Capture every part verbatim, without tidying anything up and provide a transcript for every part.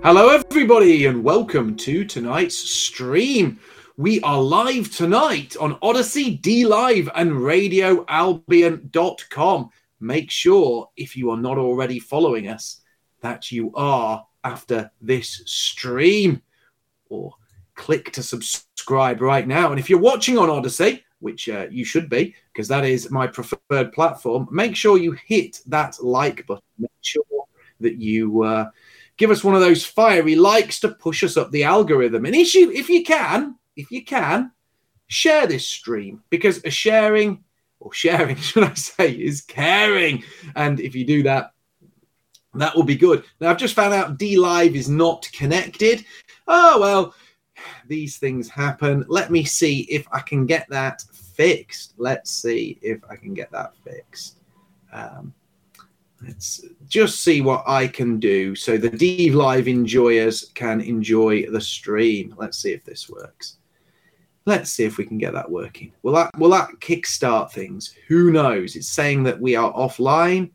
Hello everybody and welcome to tonight's stream. We are live tonight on Odyssey, D Live and radio albion dot com. Make sure, if you are not already following us, that you are after this stream, or click to subscribe right now. And if you're watching on Odyssey, which uh, you should be, because that is my preferred platform, make sure you hit that like button. Make sure that you uh, give us one of those fiery likes to push us up the algorithm. And if you, if you can, if you can, share this stream, because a sharing, or sharing, should I say, is caring. And if you do that, that will be good. Now, I've just found out D Live is not connected. Oh, well, these things happen. Let me see if I can get that fixed. Let's see if I can get that fixed. Um, let's just see what I can do so the D Live enjoyers can enjoy the stream. Let's see if this works. Let's see if we can get that working. Will that, will that kickstart things? Who knows? It's saying that we are offline.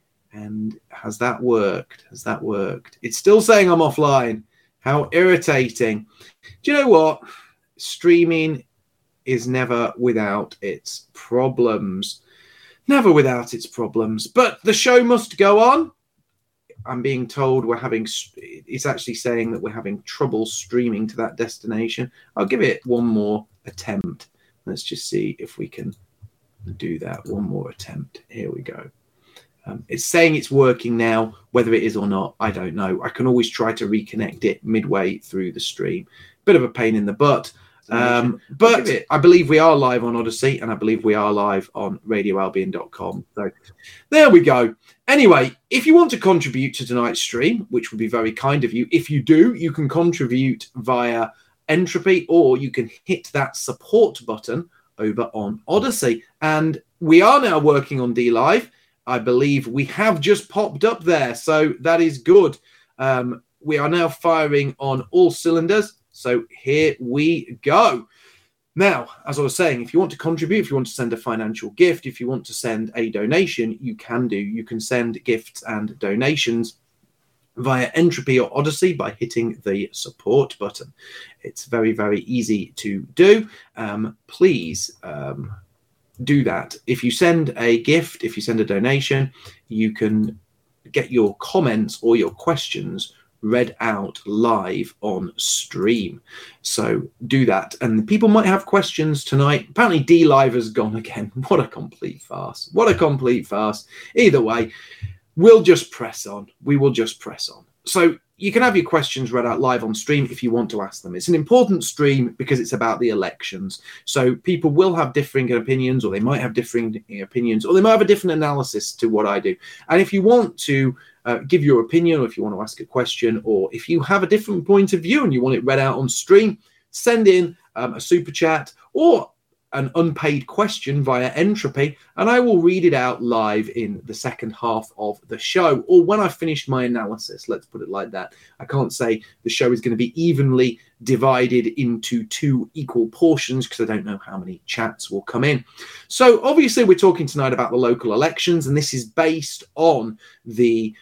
And has that worked? Has that worked? It's still saying I'm offline. How irritating. Do you know what? Streaming is never without its problems. Never without its problems. But the show must go on. I'm being told we're having, it's actually saying that we're having trouble streaming to that destination. I'll give it one more attempt. Let's just see if we can do that. One more attempt. Here we go. Um, it's saying it's working now. Whether it is or not, I don't know. I can always try to reconnect it midway through the stream. Bit of a pain in the butt. Um, but I believe we are live on Odyssey, and I believe we are live on radio albion dot com. So there we go. Anyway, if you want to contribute to tonight's stream, which would be very kind of you, if you do, you can contribute via Entropy, or you can hit that support button over on Odyssey. And we are now working on D Live. I believe we have just popped up there, so that is good. Um, we are now firing on all cylinders, so here we go. Now, as I was saying, if you want to contribute, if you want to send a financial gift, if you want to send a donation, you can do. You can send gifts and donations via Entropy or Odyssey by hitting the support button. It's very, very easy to do. Um, please... Um, do that. If you send a gift, if you send a donation, you can get your comments or your questions read out live on stream. So do that. And people might have questions tonight. Apparently D Live has gone again. What a complete farce. What a complete farce. Either way, we'll just press on. We will just press on. So you can have your questions read out live on stream if you want to ask them. It's an important stream because it's about the elections. So people will have differing opinions, or they might have differing opinions, or they might have a different analysis to what I do. And if you want to uh, give your opinion, or if you want to ask a question, or if you have a different point of view and you want it read out on stream, send in um, a super chat or an unpaid question via Entropy, and I will read it out live in the second half of the show, or when I finish my analysis. Let's put it like that. I can't say the show is going to be evenly divided into two equal portions because I don't know how many chats will come in. So obviously we're talking tonight about the local elections, and this is based on the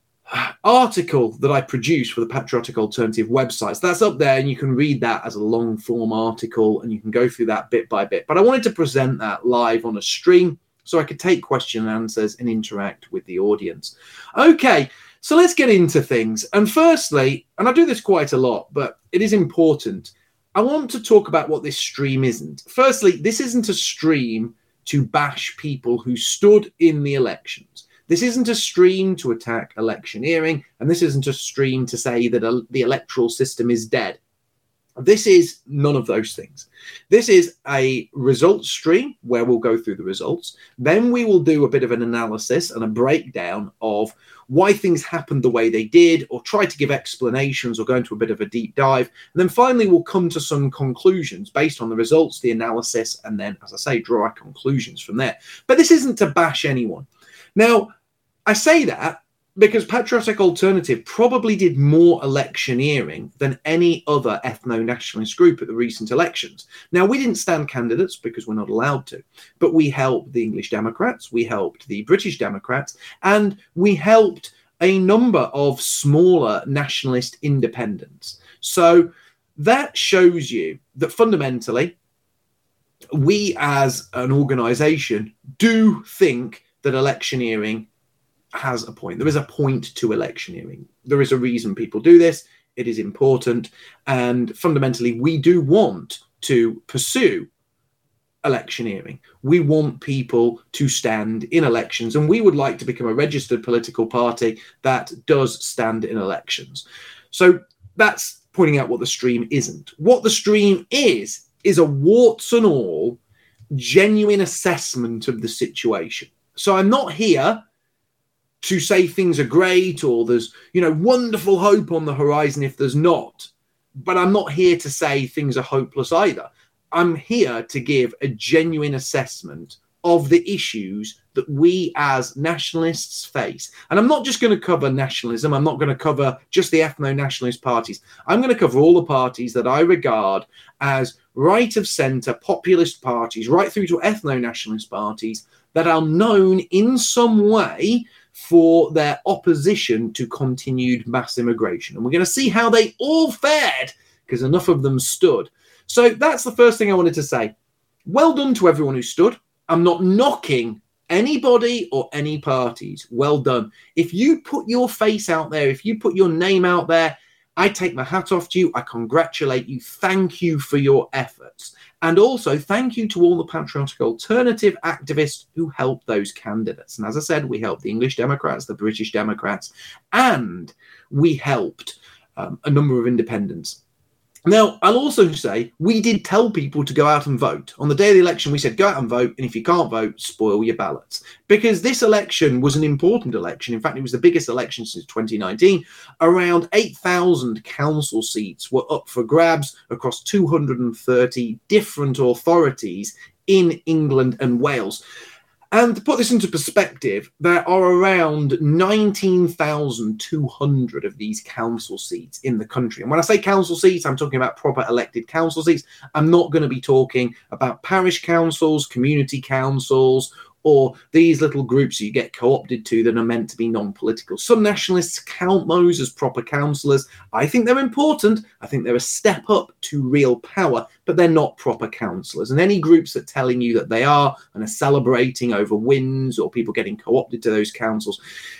article that I produced for the Patriotic Alternative website. So that's up there, and you can read that as a long form article, and you can go through that bit by bit. But I wanted to present that live on a stream so I could take question and answers and interact with the audience. Okay, so let's get into things. And firstly, and I do this quite a lot, but it is important, I want to talk about what this stream isn't. Firstly, this isn't a stream to bash people who stood in the elections. This isn't a stream to attack electioneering, and this isn't a stream to say that a, the electoral system is dead. This is none of those things. This is a results stream where we'll go through the results. Then we will do a bit of an analysis and a breakdown of why things happened the way they did, or try to give explanations, or go into a bit of a deep dive. And then finally, we'll come to some conclusions based on the results, the analysis, and then, as I say, draw our conclusions from there. But this isn't to bash anyone. Now, I say that because Patriotic Alternative probably did more electioneering than any other ethno-nationalist group at the recent elections. Now, we didn't stand candidates because we're not allowed to, but we helped the English Democrats, we helped the British Democrats, and we helped a number of smaller nationalist independents. So that shows you that fundamentally, we as an organisation do think that electioneering has a point. There is a point to electioneering. There is a reason people do this. It is important. And fundamentally, we do want to pursue electioneering. We want people to stand in elections, and we would like to become a registered political party that does stand in elections. So that's pointing out what the stream isn't. What the stream is, is a warts and all genuine assessment of the situation. So I'm not here to say things are great or there's, you know, wonderful hope on the horizon if there's not. But I'm not here to say things are hopeless either. I'm here to give a genuine assessment of the issues that we as nationalists face. And I'm not just going to cover nationalism. I'm not going to cover just the ethno-nationalist parties. I'm going to cover all the parties that I regard as right of centre populist parties, right through to ethno-nationalist parties that are known in some way for their opposition to continued mass immigration. And we're going to see how they all fared, because enough of them stood. So that's the first thing I wanted to say. Well done to everyone who stood. I'm not knocking anybody or any parties. Well done. If you put your face out there, if you put your name out there, I take my hat off to you. I congratulate you. Thank you for your efforts. And also thank you to all the patriotic alternative activists who helped those candidates. And as I said, we helped the English Democrats, the British Democrats, and we helped um, a number of independents. Now, I'll also say we did tell people to go out and vote. On the day of the election, we said, go out and vote. And if you can't vote, spoil your ballots. Because this election was an important election. In fact, it was the biggest election since twenty nineteen. Around eight thousand council seats were up for grabs across two hundred thirty different authorities in England and Wales. And to put this into perspective, there are around nineteen thousand two hundred of these council seats in the country. And when I say council seats, I'm talking about proper elected council seats. I'm not going to be talking about parish councils, community councils, or these little groups that you get co-opted to that are meant to be non-political. Some nationalists count those as proper councillors. I think they're important. I think they're a step up to real power, but they're not proper councillors. And any groups that are telling you that they are and are celebrating over wins or people getting co-opted to those councils,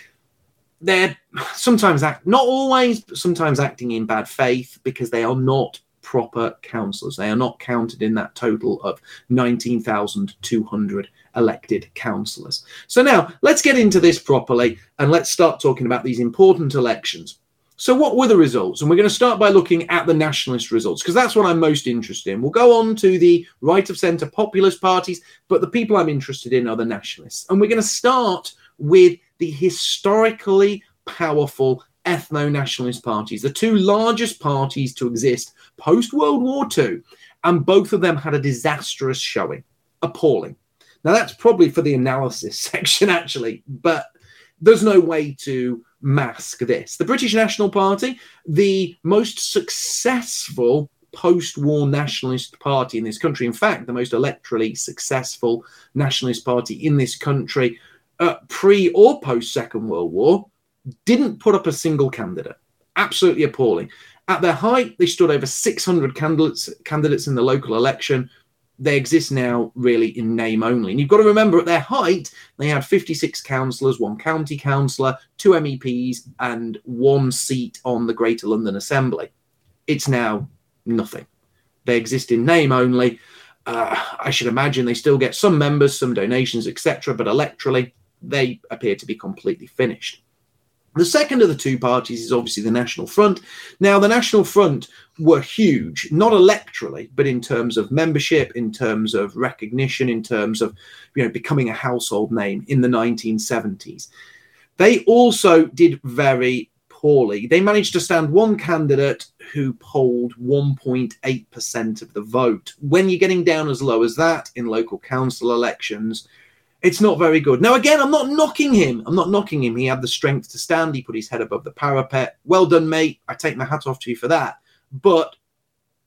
they're sometimes, act, not always, but sometimes acting in bad faith because they are not proper councillors. They are not counted in that total of nineteen thousand two hundred elected councillors. So now let's get into this properly and let's start talking about these important elections. So what were the results? And we're going to start by looking at the nationalist results, because that's what I'm most interested in. We'll go on to the right of centre populist parties, but the people I'm interested in are the nationalists. And we're going to start with the historically powerful ethno-nationalist parties, the two largest parties to exist post-World War Two, and both of them had a disastrous showing. Appalling. Now, that's probably for the analysis section, actually, but there's no way to mask this. The British National Party, the most successful post-war nationalist party in this country, in fact, the most electorally successful nationalist party in this country, uh, pre or post-Second World War, didn't put up a single candidate. Absolutely appalling. At their height, they stood over six hundred candidates, candidates in the local election. They exist now really in name only. And you've got to remember, at their height, they had fifty-six councillors, one county councillor, two M E Ps, and one seat on the Greater London Assembly. It's now nothing. They exist in name only. Uh, I should imagine they still get some members, some donations, et cetera, but electorally, they appear to be completely finished. The second of the two parties is obviously the National Front. Now, the National Front were huge, not electorally, but in terms of membership, in terms of recognition, in terms of, you know, becoming a household name in the nineteen seventies. They also did very poorly. They managed to stand one candidate who polled one point eight percent of the vote. When you're getting down as low as that in local council elections, it's not very good. Now, again, I'm not knocking him. I'm not knocking him. He had the strength to stand. He put his head above the parapet. Well done, mate. I take my hat off to you for that. But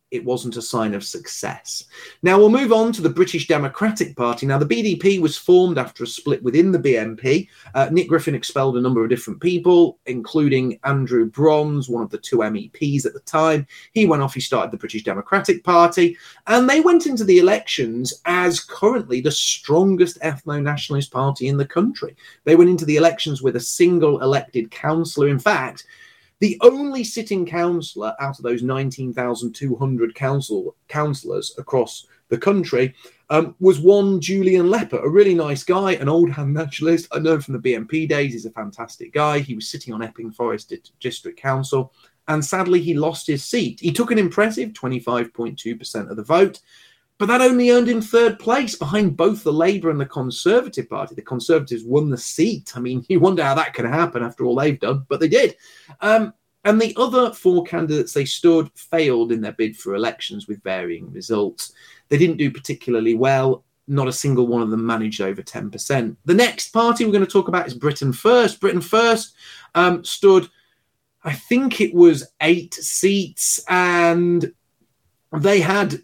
it wasn't a sign of success. Now we'll move on to the British Democratic Party. Now the B D P was formed after a split within the B N P. Uh, Nick Griffin expelled a number of different people, including Andrew Bronze, one of the two M E Ps at the time. He went off, he started the British Democratic Party, and they went into the elections as currently the strongest ethno-nationalist party in the country. They went into the elections with a single elected councillor. In fact, the only sitting councillor out of those nineteen thousand two hundred council, councillors across the country um, was one Julian Lepper, a really nice guy, an old-hand nationalist. I know him from the B N P days. He's a fantastic guy. He was sitting on Epping Forest District Council, and sadly, he lost his seat. He took an impressive twenty-five point two percent of the vote, but that only earned him third place behind both the Labour and the Conservative Party. The Conservatives won the seat. I mean, you wonder how that can happen after all they've done, but they did. Um, and the other four candidates they stood failed in their bid for elections with varying results. They didn't do particularly well. Not a single one of them managed over ten percent. The next party we're going to talk about is Britain First. Britain First um, stood, I think it was eight seats, and they had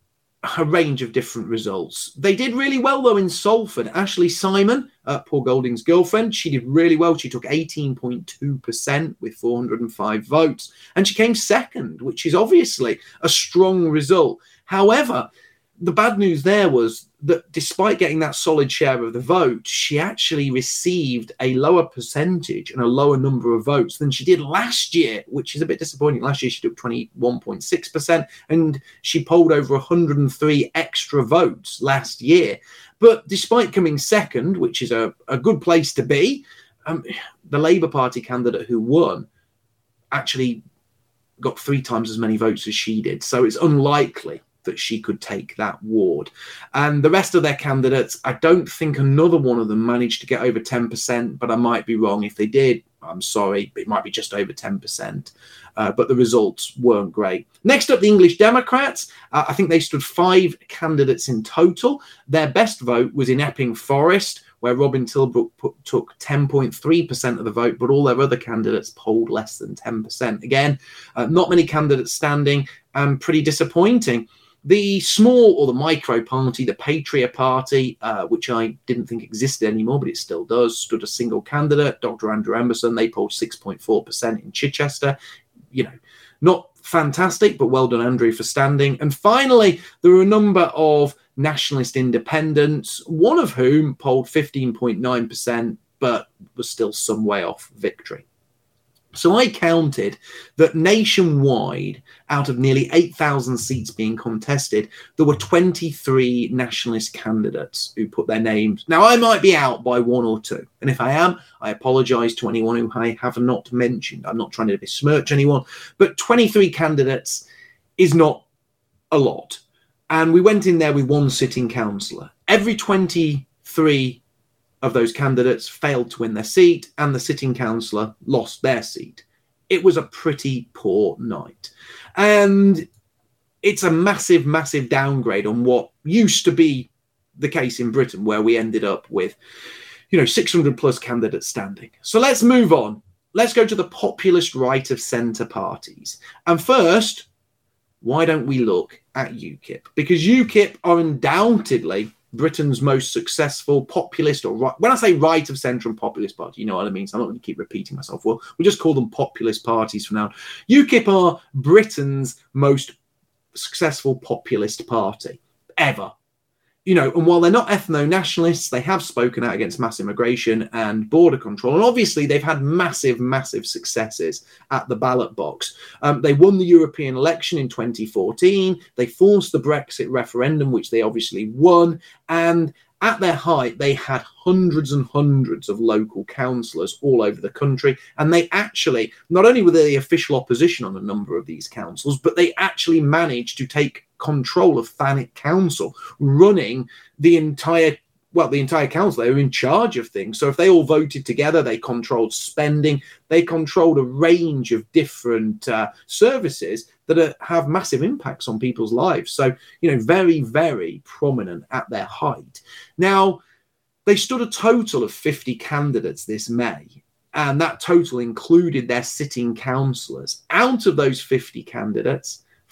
a range of different results. They did really well, though, in Salford. Ashley Simon, uh, Paul Golding's girlfriend, she did really well. She took eighteen point two percent with four hundred five votes, and she came second, which is obviously a strong result. However, the bad news there was that despite getting that solid share of the vote, she actually received a lower percentage and a lower number of votes than she did last year, which is a bit disappointing. Last year, she took twenty-one point six percent, and she polled over one hundred three extra votes last year. But despite coming second, which is a, a good place to be, um, the Labour Party candidate who won actually got three times as many votes as she did. So it's unlikely that she could take that ward. And the rest of their candidates, I don't think another one of them managed to get over ten percent, but I might be wrong. If they did, I'm sorry, it might be just over ten percent. Uh, but the results weren't great. Next up, the English Democrats. Uh, I think they stood five candidates in total. Their best vote was in Epping Forest, where Robin Tilbrook put, took ten point three percent of the vote, but all their other candidates polled less than ten percent. Again, uh, not many candidates standing, and pretty disappointing. The small or the micro party, the Patriot Party, uh, which I didn't think existed anymore, but it still does, stood a single candidate, Doctor Andrew Emerson. They polled six point four percent in Chichester. You know, not fantastic, but well done, Andrew, for standing. And finally, there were a number of nationalist independents, one of whom polled fifteen point nine percent, but was still some way off victory. So I counted that nationwide, out of nearly eight thousand seats being contested, there were twenty-three nationalist candidates who put their names. Now, I might be out by one or two. And if I am, I apologise to anyone who I have not mentioned. I'm not trying to besmirch anyone. But twenty-three candidates is not a lot. And we went in there with one sitting councillor. Every twenty-three of those candidates failed to win their seat, and the sitting councillor lost their seat. It was a pretty poor night. And it's a massive, massive downgrade on what used to be the case in Britain, where we ended up with, you know, six hundred plus candidates standing. So let's move on. Let's go to the populist right of centre parties. And first, why don't we look at UKIP? Because UKIP are undoubtedly Britain's most successful populist, or right, when I say right of centre and populist party, you know what I mean, so I'm not going to keep repeating myself. Well, we'll just call them populist parties for now. UKIP are Britain's most successful populist party ever. You know, and while they're not ethno-nationalists, they have spoken out against mass immigration and border control. And obviously, they've had massive, massive successes at the ballot box. Um, they won the European election in twenty fourteen. They forced the Brexit referendum, which they obviously won. And at their height, they had hundreds and hundreds of local councillors all over the country. And they actually, not only were they the official opposition on a number of these councils, but they actually managed to take control of Thanet Council, running the entire, well, the entire council. They were in charge of things. So if they all voted together, they controlled spending, they controlled a range of different uh, services that are, have massive impacts on people's lives. So, you know, very, very prominent at their height. Now, they stood a total of fifty candidates this May, and that total included their sitting councillors. Out of those fifty candidates,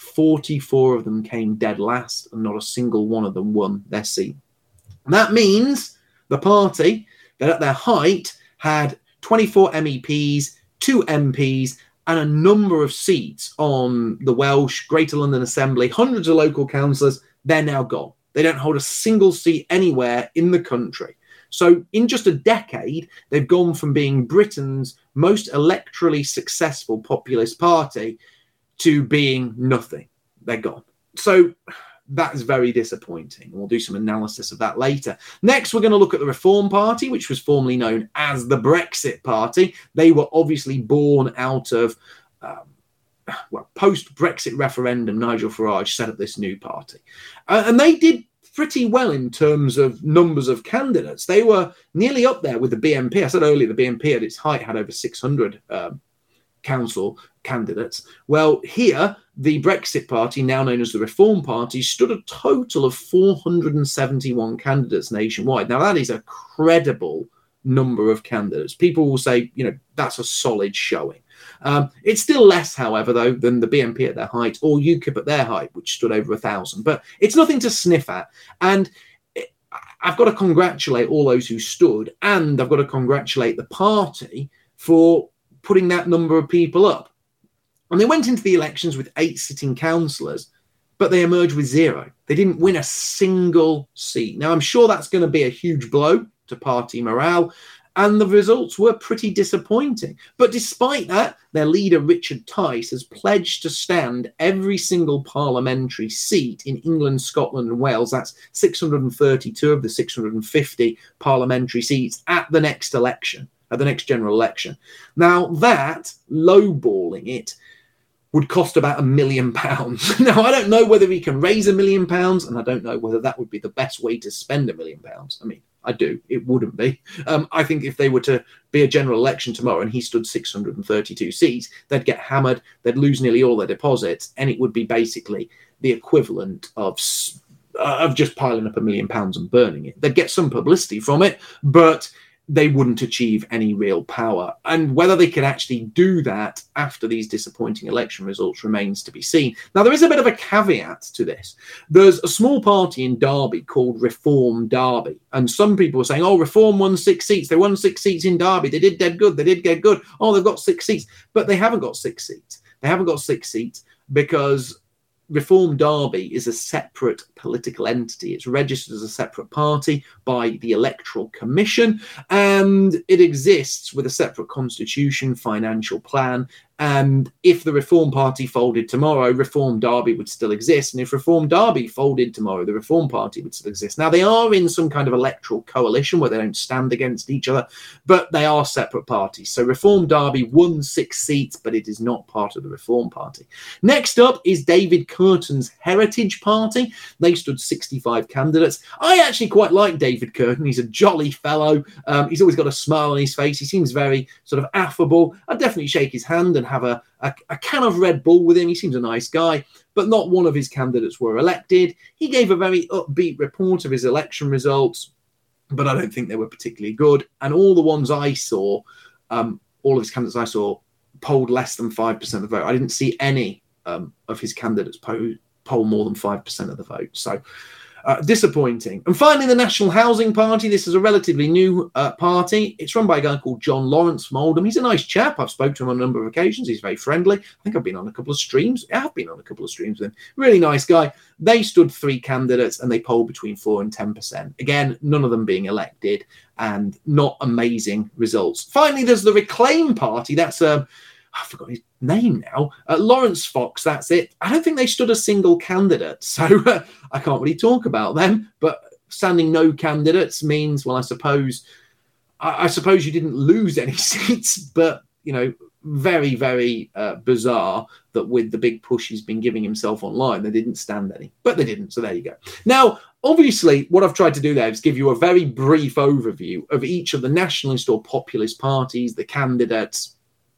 forty-four of them came dead last, and not a single one of them won their seat. And that means the party that at their height had twenty-four M E Ps, two M Ps, and a number of seats on the Welsh Greater London Assembly, hundreds of local councillors, they're now gone. They don't hold a single seat anywhere in the country. So in just a decade, they've gone from being Britain's most electorally successful populist party to being nothing. They're gone. So that is very disappointing. We'll do some analysis of that later. Next, we're going to look at the Reform Party, which was formerly known as the Brexit Party. They were obviously born out of, um, well, post-Brexit referendum, Nigel Farage set up this new party. Uh, and they did pretty well in terms of numbers of candidates. They were nearly up there with the B N P. I said earlier the B N P at its height had over six hundred um, council candidates. Well, here, the Brexit Party, now known as the Reform Party, stood a total of four hundred seventy-one candidates nationwide. Now, that is a credible number of candidates. People will say, you know, that's a solid showing. Um, it's still less, however, though, than the B N P at their height or UKIP at their height, which stood over a thousand. But it's nothing to sniff at. And it, I've got to congratulate all those who stood, and I've got to congratulate the party for putting that number of people up. And they went into the elections with eight sitting councillors, but they emerged with zero. They didn't win a single seat. Now, I'm sure that's going to be a huge blow to party morale, and the results were pretty disappointing. But despite that, their leader, Richard Tice, has pledged to stand every single parliamentary seat in England, Scotland and Wales. That's six hundred thirty-two of the six hundred fifty parliamentary seats at the next election, at the next general election. Now, that, lowballing it, would cost about a million pounds. Now, I don't know whether he can raise a million pounds, and I don't know whether that would be the best way to spend a million pounds. I mean, I do. It wouldn't be. Um, I think if they were to be a general election tomorrow and he stood six hundred thirty-two seats, they'd get hammered, they'd lose nearly all their deposits, and it would be basically the equivalent of, uh, of just piling up a million pounds and burning it. They'd get some publicity from it, but they wouldn't achieve any real power. And whether they could actually do that after these disappointing election results remains to be seen. Now, there is a bit of a caveat to this. There's a small party in Derby called Reform Derby. And some people are saying, oh, Reform won six seats. They won six seats in Derby. They did dead good. They did get good. Oh, they've got six seats. But they haven't got six seats. They haven't got six seats because Reform Derby is a separate political entity. It's registered as a separate party by the Electoral Commission, and it exists with a separate constitution, financial plan. And if the Reform Party folded tomorrow, Reform Derby would still exist. And if Reform Derby folded tomorrow, the Reform Party would still exist. Now, they are in some kind of electoral coalition where they don't stand against each other, but they are separate parties. So Reform Derby won six seats, but it is not part of the Reform Party. Next up is David Curtin's Heritage Party. They stood sixty-five candidates. I actually quite like David Curtin. He's a jolly fellow. Um, he's always got a smile on his face. He seems very sort of affable. I'd definitely shake his hand and have a, a, a can of Red Bull with him. He seems a nice guy, but not one of his candidates were elected. He gave a very upbeat report of his election results, but I don't think they were particularly good. And all the ones I saw, um, all of his candidates I saw, polled less than five percent of the vote. I didn't see any um, of his candidates poll, poll more than five percent of the vote. So Uh, disappointing. And finally, the National Housing Party. This is a relatively new uh, party. It's run by a guy called John Lawrence from Oldham. He's a nice chap. I've spoken to him on a number of occasions. He's very friendly. I think I've been on a couple of streams. I have been on a couple of streams with him. Really nice guy. They stood three candidates and they polled between four and ten percent. Again, none of them being elected and not amazing results. Finally, there's the Reclaim Party. That's a um, I forgot his name now. Uh, Lawrence Fox, that's it. I don't think they stood a single candidate, so uh, I can't really talk about them. But standing no candidates means, well, I suppose, I, I suppose you didn't lose any seats, but, you know, very, very uh, bizarre that with the big push he's been giving himself online, they didn't stand any. But they didn't, so there you go. Now, obviously, what I've tried to do there is give you a very brief overview of each of the nationalist or populist parties, the candidates,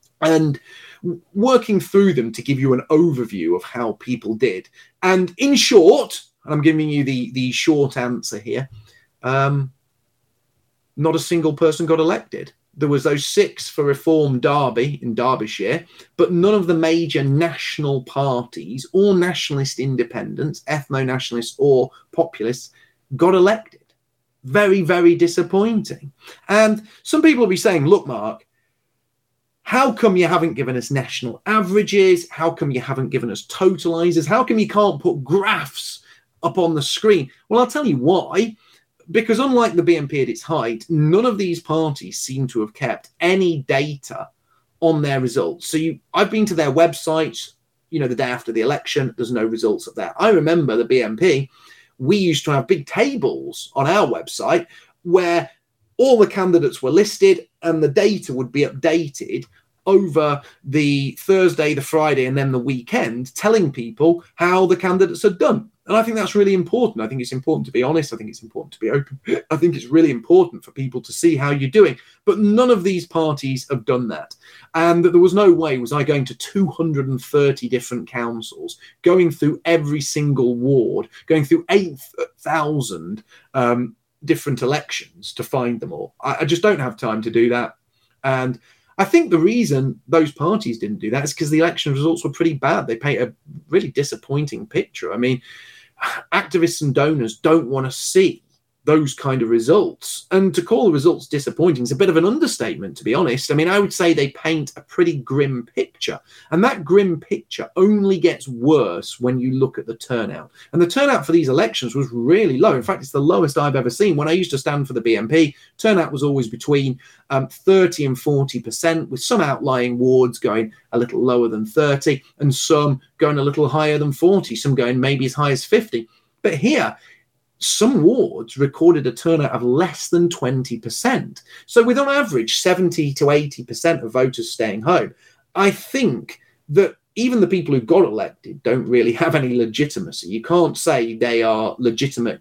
and working through them to give you an overview of how people did. And in short, and I'm giving you the, the short answer here, um, not a single person got elected. there was those six for Reform Derby in Derbyshire, but none of the major national parties or nationalist independents, ethno-nationalists or populists, got elected. Very, very disappointing. And some people will be saying, look, Mark, how come you haven't given us national averages? How come you haven't given us totalizers? How come you can't put graphs up on the screen? Well, I'll tell you why. Because unlike the B N P at its height, none of these parties seem to have kept any data on their results. So you, I've been to their websites, you know, the day after the election, there's no results up there. I remember the B N P, we used to have big tables on our website where all the candidates were listed and the data would be updated over the Thursday, the Friday, and then the weekend, telling people how the candidates had done. And I think that's really important. I think it's important to be honest. I think it's important to be open. I think it's really important for people to see how you're doing. But none of these parties have done that. And there was no way was I going to two hundred thirty different councils, going through every single ward, going through eight thousand um, different elections to find them all. I, I just don't have time to do that. And I think the reason those parties didn't do that is because the election results were pretty bad. They paint a really disappointing picture. I mean, activists and donors don't want to see those kind of results. And to call the results disappointing is a bit of an understatement, to be honest. I mean, I would say they paint a pretty grim picture. And that grim picture only gets worse when you look at the turnout. And the turnout for these elections was really low. In fact, it's the lowest I've ever seen. When I used to stand for the B N P, turnout was always between um, thirty and forty percent, with some outlying wards going a little lower than thirty and some going a little higher than forty, some going maybe as high as fifty. But here, some wards recorded a turnout of less than twenty percent. So with on average seventy to eighty percent of voters staying home, I think that even the people who got elected don't really have any legitimacy. You can't say they are legitimate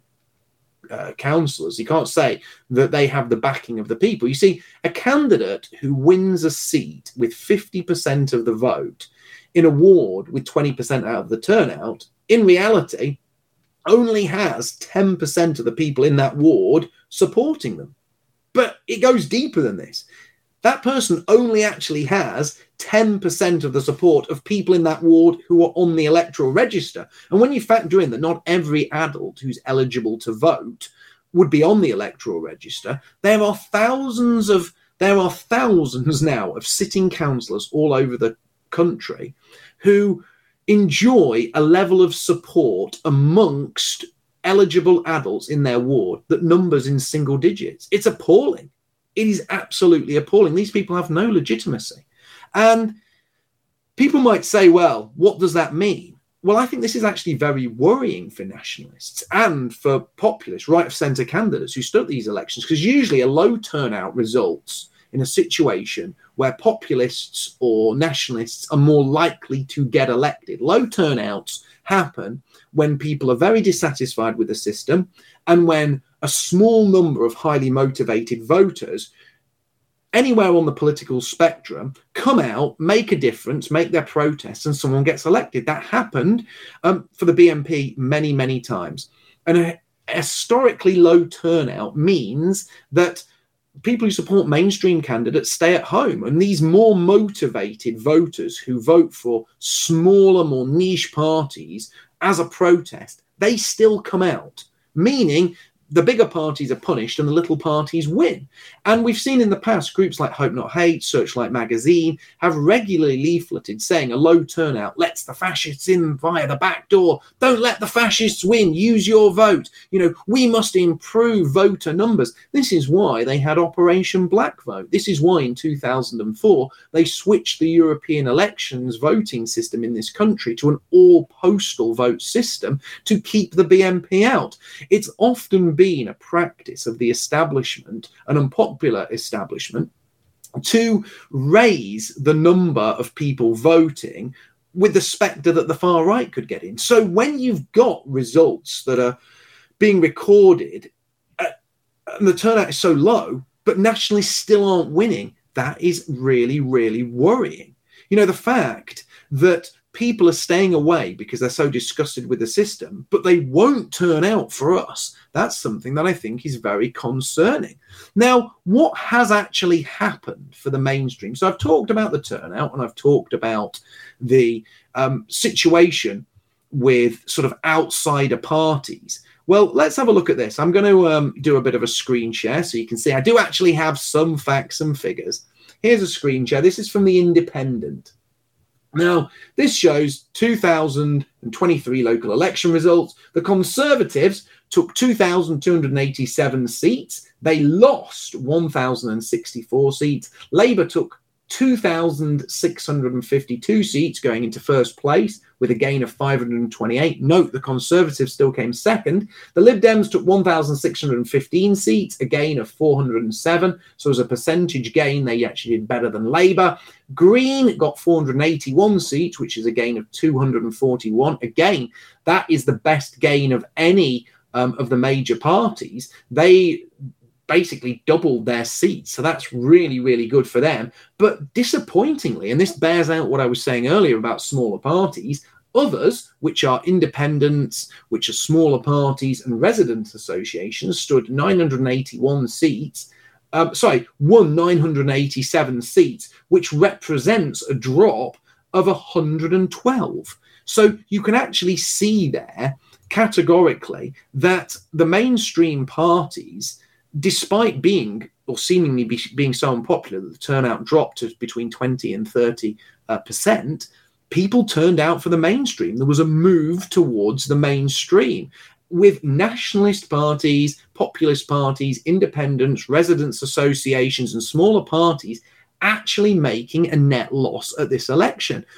uh, councillors. You can't say that they have the backing of the people. You see, a candidate who wins a seat with fifty percent of the vote in a ward with twenty percent out of the turnout, in reality, only has ten percent of the people in that ward supporting them. But it goes deeper than this. That person only actually has ten percent of the support of people in that ward who are on the electoral register. And when you factor in that not every adult who's eligible to vote would be on the electoral register, there are thousands of, there are thousands now of sitting councillors all over the country who enjoy a level of support amongst eligible adults in their ward that numbers in single digits. It's appalling. It is absolutely appalling. These people have no legitimacy. And people might say, well, what does that mean? Well, I think this is actually very worrying for nationalists and for populist right-of-centre candidates who stood these elections, because usually a low turnout results in a situation where populists or nationalists are more likely to get elected. Low turnouts happen when people are very dissatisfied with the system and when a small number of highly motivated voters anywhere on the political spectrum come out, make a difference, make their protests, and someone gets elected. That happened um, for the B N P many, many times. And a historically low turnout means that people who support mainstream candidates stay at home. And these more motivated voters who vote for smaller, more niche parties as a protest, they still come out, meaning the bigger parties are punished and the little parties win. And we've seen in the past groups like Hope Not Hate, Searchlight Magazine have regularly leafleted saying a low turnout lets the fascists in via the back door. Don't let the fascists win. Use your vote. You know, we must improve voter numbers. This is why they had Operation Black Vote. This is why in two thousand four they switched the European elections voting system in this country to an all postal vote system to keep the B N P out. It's often been a practice of the establishment, an unpopular establishment, to raise the number of people voting with the spectre that the far right could get in. So when you've got results that are being recorded at, and the turnout is so low, but nationalists still aren't winning, that is really, really worrying. You know, the fact that people are staying away because they're so disgusted with the system, but they won't turn out for us. That's something that I think is very concerning. Now, what has actually happened for the mainstream? So I've talked about the turnout, and I've talked about the um, situation with sort of outsider parties. Well, let's have a look at this. I'm going to um, do a bit of a screen share so you can see I do actually have some facts and figures. Here's a screen share. This is from The Independent. Now, this shows two thousand twenty-three local election results. The Conservatives took two thousand two hundred eighty-seven seats. They lost one thousand sixty-four seats. Labour took two thousand six hundred fifty-two seats, going into first place with a gain of five hundred twenty-eight. Note the Conservatives still came second. The Lib Dems took one thousand six hundred fifteen seats, a gain of four hundred seven. So as a percentage gain, they actually did better than Labour. Green got four hundred eighty-one seats, which is a gain of two hundred forty-one. Again, that is the best gain of any um, of the major parties. They basically doubled their seats. So that's really, really good for them. But disappointingly, and this bears out what I was saying earlier about smaller parties, others, which are independents, which are smaller parties and residents associations, stood nine hundred eighty-one seats, um, sorry, won nine hundred eighty-seven seats, which represents a drop of one hundred twelve. So you can actually see there categorically that the mainstream parties, despite being or seemingly be, being so unpopular that the turnout dropped to between twenty and thirty uh, percent, people turned out for the mainstream. There was a move towards the mainstream with nationalist parties, populist parties, independents, residents associations, and smaller parties actually making a net loss at this election.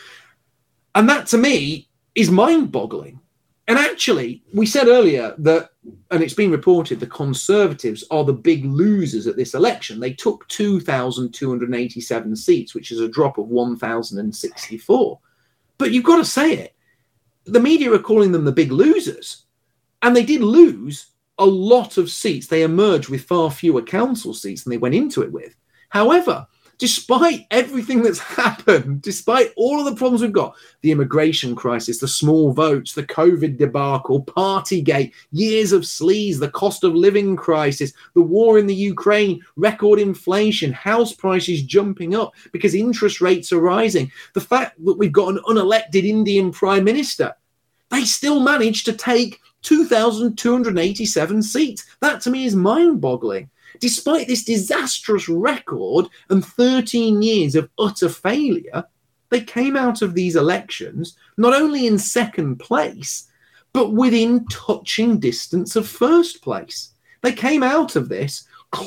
And that, to me, is mind-boggling. And actually, we said earlier that, and it's been reported, the Conservatives are the big losers at this election. They took two thousand two hundred eighty-seven seats, which is a drop of one thousand sixty-four. But you've got to say it. The media are calling them the big losers. And they did lose a lot of seats. They emerged with far fewer council seats than they went into it with. However, despite everything that's happened, despite all of the problems we've got, the immigration crisis, the small votes, the COVID debacle, Partygate, years of sleaze, the cost of living crisis, the war in the Ukraine, record inflation, house prices jumping up because interest rates are rising, the fact that we've got an unelected Indian prime minister, they still managed to take two thousand two hundred eighty-seven seats. That, to me, is mind-boggling. Despite this disastrous record and thirteen years of utter failure, they came out of these elections not only in second place, but within touching distance of first place. They came out of this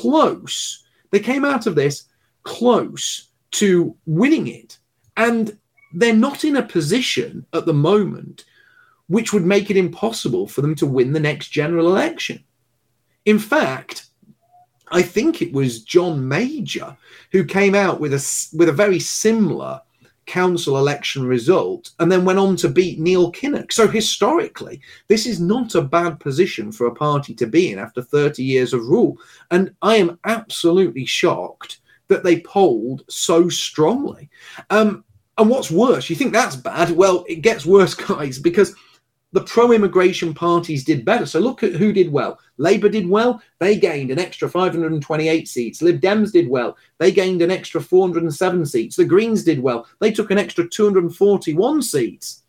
close. They came out of this close to winning it. And they're not in a position at the moment which would make it impossible for them to win the next general election. In fact, I think it was John Major who came out with a, with a very similar council election result and then went on to beat Neil Kinnock. So historically, this is not a bad position for a party to be in after thirty years of rule. And I am absolutely shocked that they polled so strongly. Um, and what's worse, you think that's bad? Well, it gets worse, guys, because the pro-immigration parties did better. So look at who did well. Labour did well. They gained an extra five hundred twenty-eight seats. Lib Dems did well. They gained an extra four hundred seven seats. The Greens did well. They took an extra two hundred forty-one seats.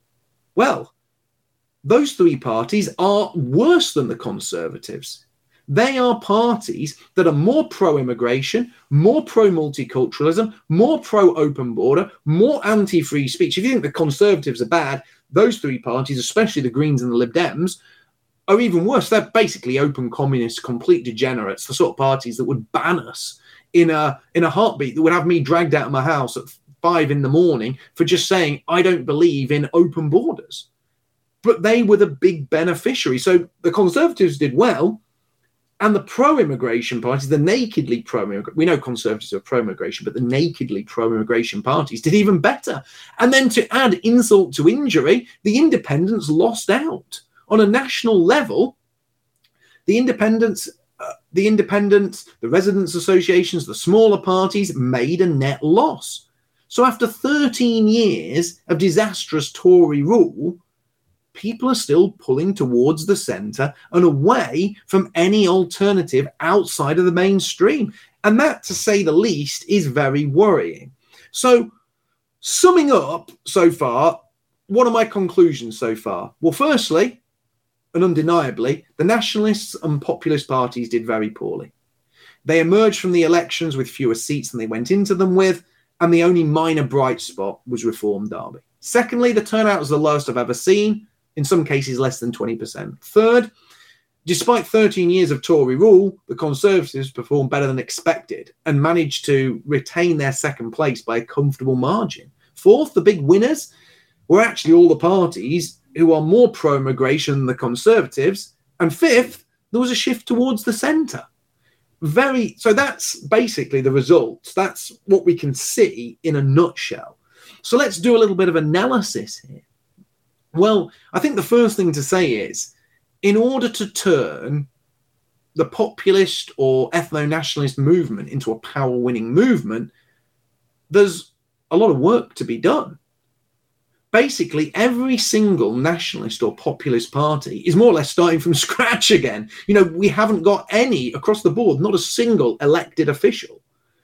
Well, those three parties are worse than the Conservatives. They are parties that are more pro-immigration, more pro-multiculturalism, more pro-open border, more anti-free speech. If you think the Conservatives are bad, those three parties, especially the Greens and the Lib Dems, are even worse. They're basically open communists, complete degenerates, the sort of parties that would ban us in a in a heartbeat, that would have me dragged out of my house at five in the morning for just saying, I don't believe in open borders. But they were the big beneficiary. So the Conservatives did well, and the pro-immigration parties, the nakedly pro-immigration, we know Conservatives are pro-immigration, but the nakedly pro-immigration parties did even better. And then to add insult to injury, the independents lost out. On a national level, the independents, uh, the independents, the residents' associations, the smaller parties made a net loss. So after thirteen years of disastrous Tory rule, people are still pulling towards the centre and away from any alternative outside of the mainstream. And that, to say the least, is very worrying. So summing up so far, what are my conclusions so far? Well, firstly, and undeniably, the nationalists and populist parties did very poorly. They emerged from the elections with fewer seats than they went into them with, and the only minor bright spot was Reform Derby. Secondly, the turnout was the lowest I've ever seen, in some cases less than twenty percent. Third, despite thirteen years of Tory rule, the Conservatives performed better than expected and managed to retain their second place by a comfortable margin. Fourth, the big winners were actually all the parties who are more pro-immigration than the Conservatives. And fifth, there was a shift towards the centre. Very, so that's basically the results. That's what we can see in a nutshell. So let's do a little bit of analysis here. Well, I think the first thing to say is, in order to turn the populist or ethno-nationalist movement into a power-winning movement, there's a lot of work to be done. Basically, every single nationalist or populist party is more or less starting from scratch again. You know, we haven't got any across the board, not a single elected official.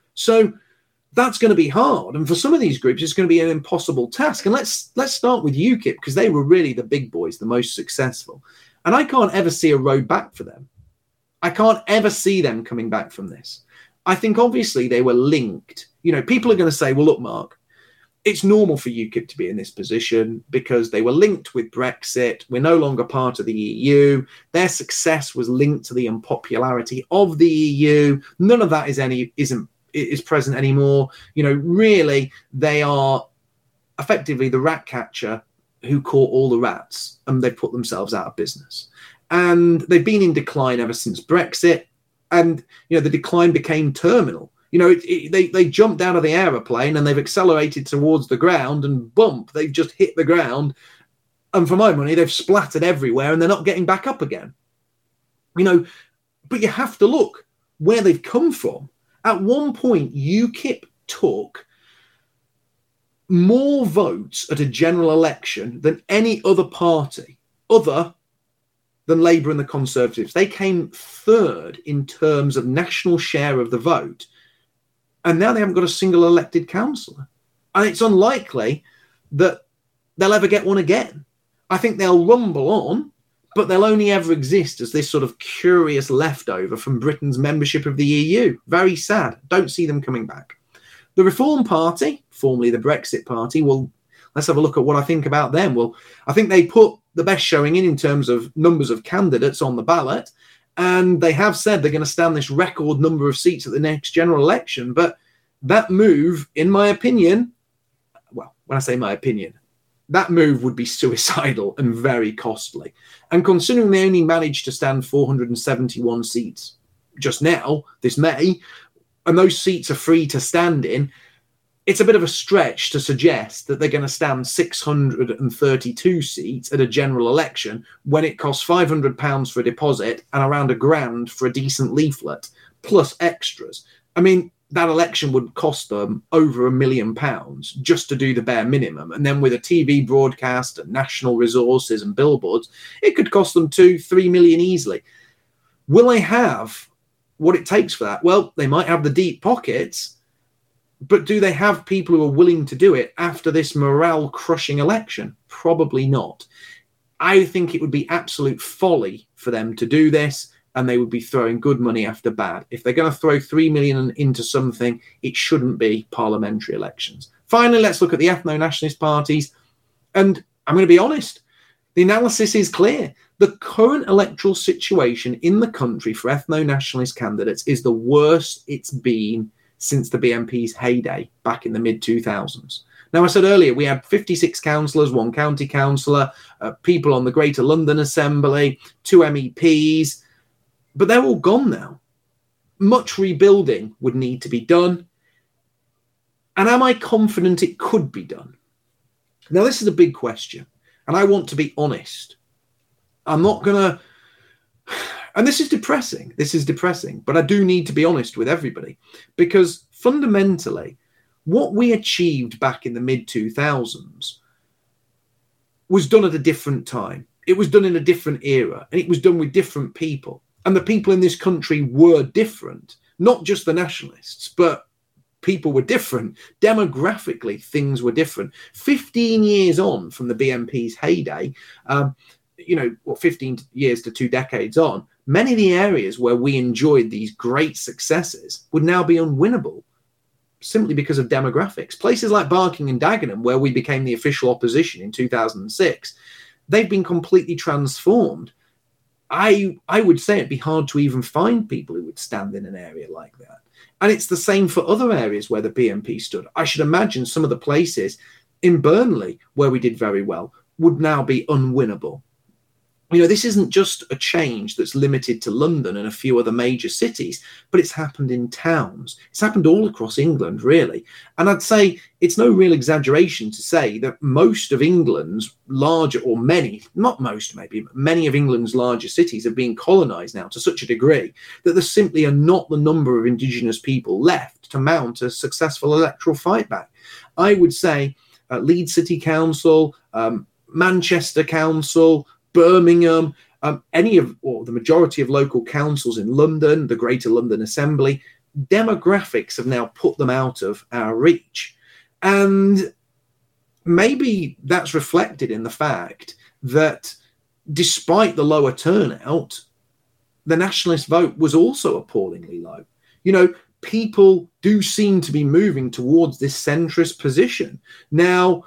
So that's going to be hard. And for some of these groups, it's going to be an impossible task. And let's let's start with UKIP, because they were really the big boys, the most successful. And I can't ever see a road back for them. I can't ever see them coming back from this. I think obviously they were linked. You know, people are going to say, well, look, Mark, it's normal for UKIP to be in this position because they were linked with Brexit. We're no longer part of the E U. Their success was linked to the unpopularity of the E U. None of that is any isn't is present anymore. You know, really, they are effectively the rat catcher who caught all the rats, and they put themselves out of business. And they've been in decline ever since Brexit. And, you know, the decline became terminal. You know, it, it, they, they jumped out of the aeroplane and they've accelerated towards the ground, and bump, they've just hit the ground. And for my money, they've splattered everywhere and they're not getting back up again. You know, but you have to look where they've come from. At one point, UKIP took more votes at a general election than any other party, other than Labour and the Conservatives. They came third in terms of national share of the vote. And now they haven't got a single elected councillor. And it's unlikely that they'll ever get one again. I think they'll rumble on, but they'll only ever exist as this sort of curious leftover from Britain's membership of the E U. Very sad. Don't see them coming back. The Reform Party, formerly the Brexit Party, well, let's have a look at what I think about them. Well, I think they put the best showing in in terms of numbers of candidates on the ballot. And they have said they're going to stand this record number of seats at the next general election. But that move, in my opinion, well, when I say my opinion, that move would be suicidal and very costly. And considering they only managed to stand four hundred seventy-one seats just now, this May, and those seats are free to stand in, it's a bit of a stretch to suggest that they're going to stand six hundred thirty-two seats at a general election when it costs five hundred pounds for a deposit and around a grand for a decent leaflet, plus extras. I mean, that election would cost them over a million pounds just to do the bare minimum. And then with a T V broadcast and national resources and billboards, it could cost them two, three million easily. Will they have what it takes for that? Well, they might have the deep pockets, but do they have people who are willing to do it after this morale-crushing election? Probably not. I think it would be absolute folly for them to do this, and they would be throwing good money after bad. If they're going to throw three million into something, it shouldn't be parliamentary elections. Finally, let's look at the ethno-nationalist parties. And I'm going to be honest, the analysis is clear. The current electoral situation in the country for ethno-nationalist candidates is the worst it's been since the B N P's heyday back in the mid two thousands. Now, I said earlier, we had fifty-six councillors, one county councillor, uh, people on the Greater London Assembly, two M E Ps, but they're all gone now. Much rebuilding would need to be done. And am I confident it could be done? Now, this is a big question, and I want to be honest. I'm not going to... And this is depressing. This is depressing. But I do need to be honest with everybody, because fundamentally, What we achieved back in the mid two thousands was done at a different time. It was done in a different era, and it was done with different people. And the people in this country were different, not just the nationalists, but people were different. Demographically, things were different. fifteen years on from the B N P's heyday, um, you know, what, fifteen years to two decades on, many of the areas where we enjoyed these great successes would now be unwinnable simply because of demographics. Places like Barking and Dagenham, where we became the official opposition in two thousand six, they've been completely transformed. I I would say it'd be hard to even find people who would stand in an area like that. And it's the same for other areas where the B N P stood. I should imagine some of the places in Burnley where we did very well would now be unwinnable. You know, this isn't just a change that's limited to London and a few other major cities, but it's happened in towns. It's happened all across England, really. And I'd say it's no real exaggeration to say that most of England's larger, or many, not most maybe, but many of England's larger cities have been colonised now to such a degree that there simply are not the number of indigenous people left to mount a successful electoral fight back. I would say uh, Leeds City Council, um, Manchester Council, Birmingham, um, any of, or the majority of local councils in London, the Greater London Assembly, demographics have now put them out of our reach. And maybe that's reflected in the fact that despite the lower turnout, the nationalist vote was also appallingly low. You know, people do seem to be moving towards this centrist position. Now,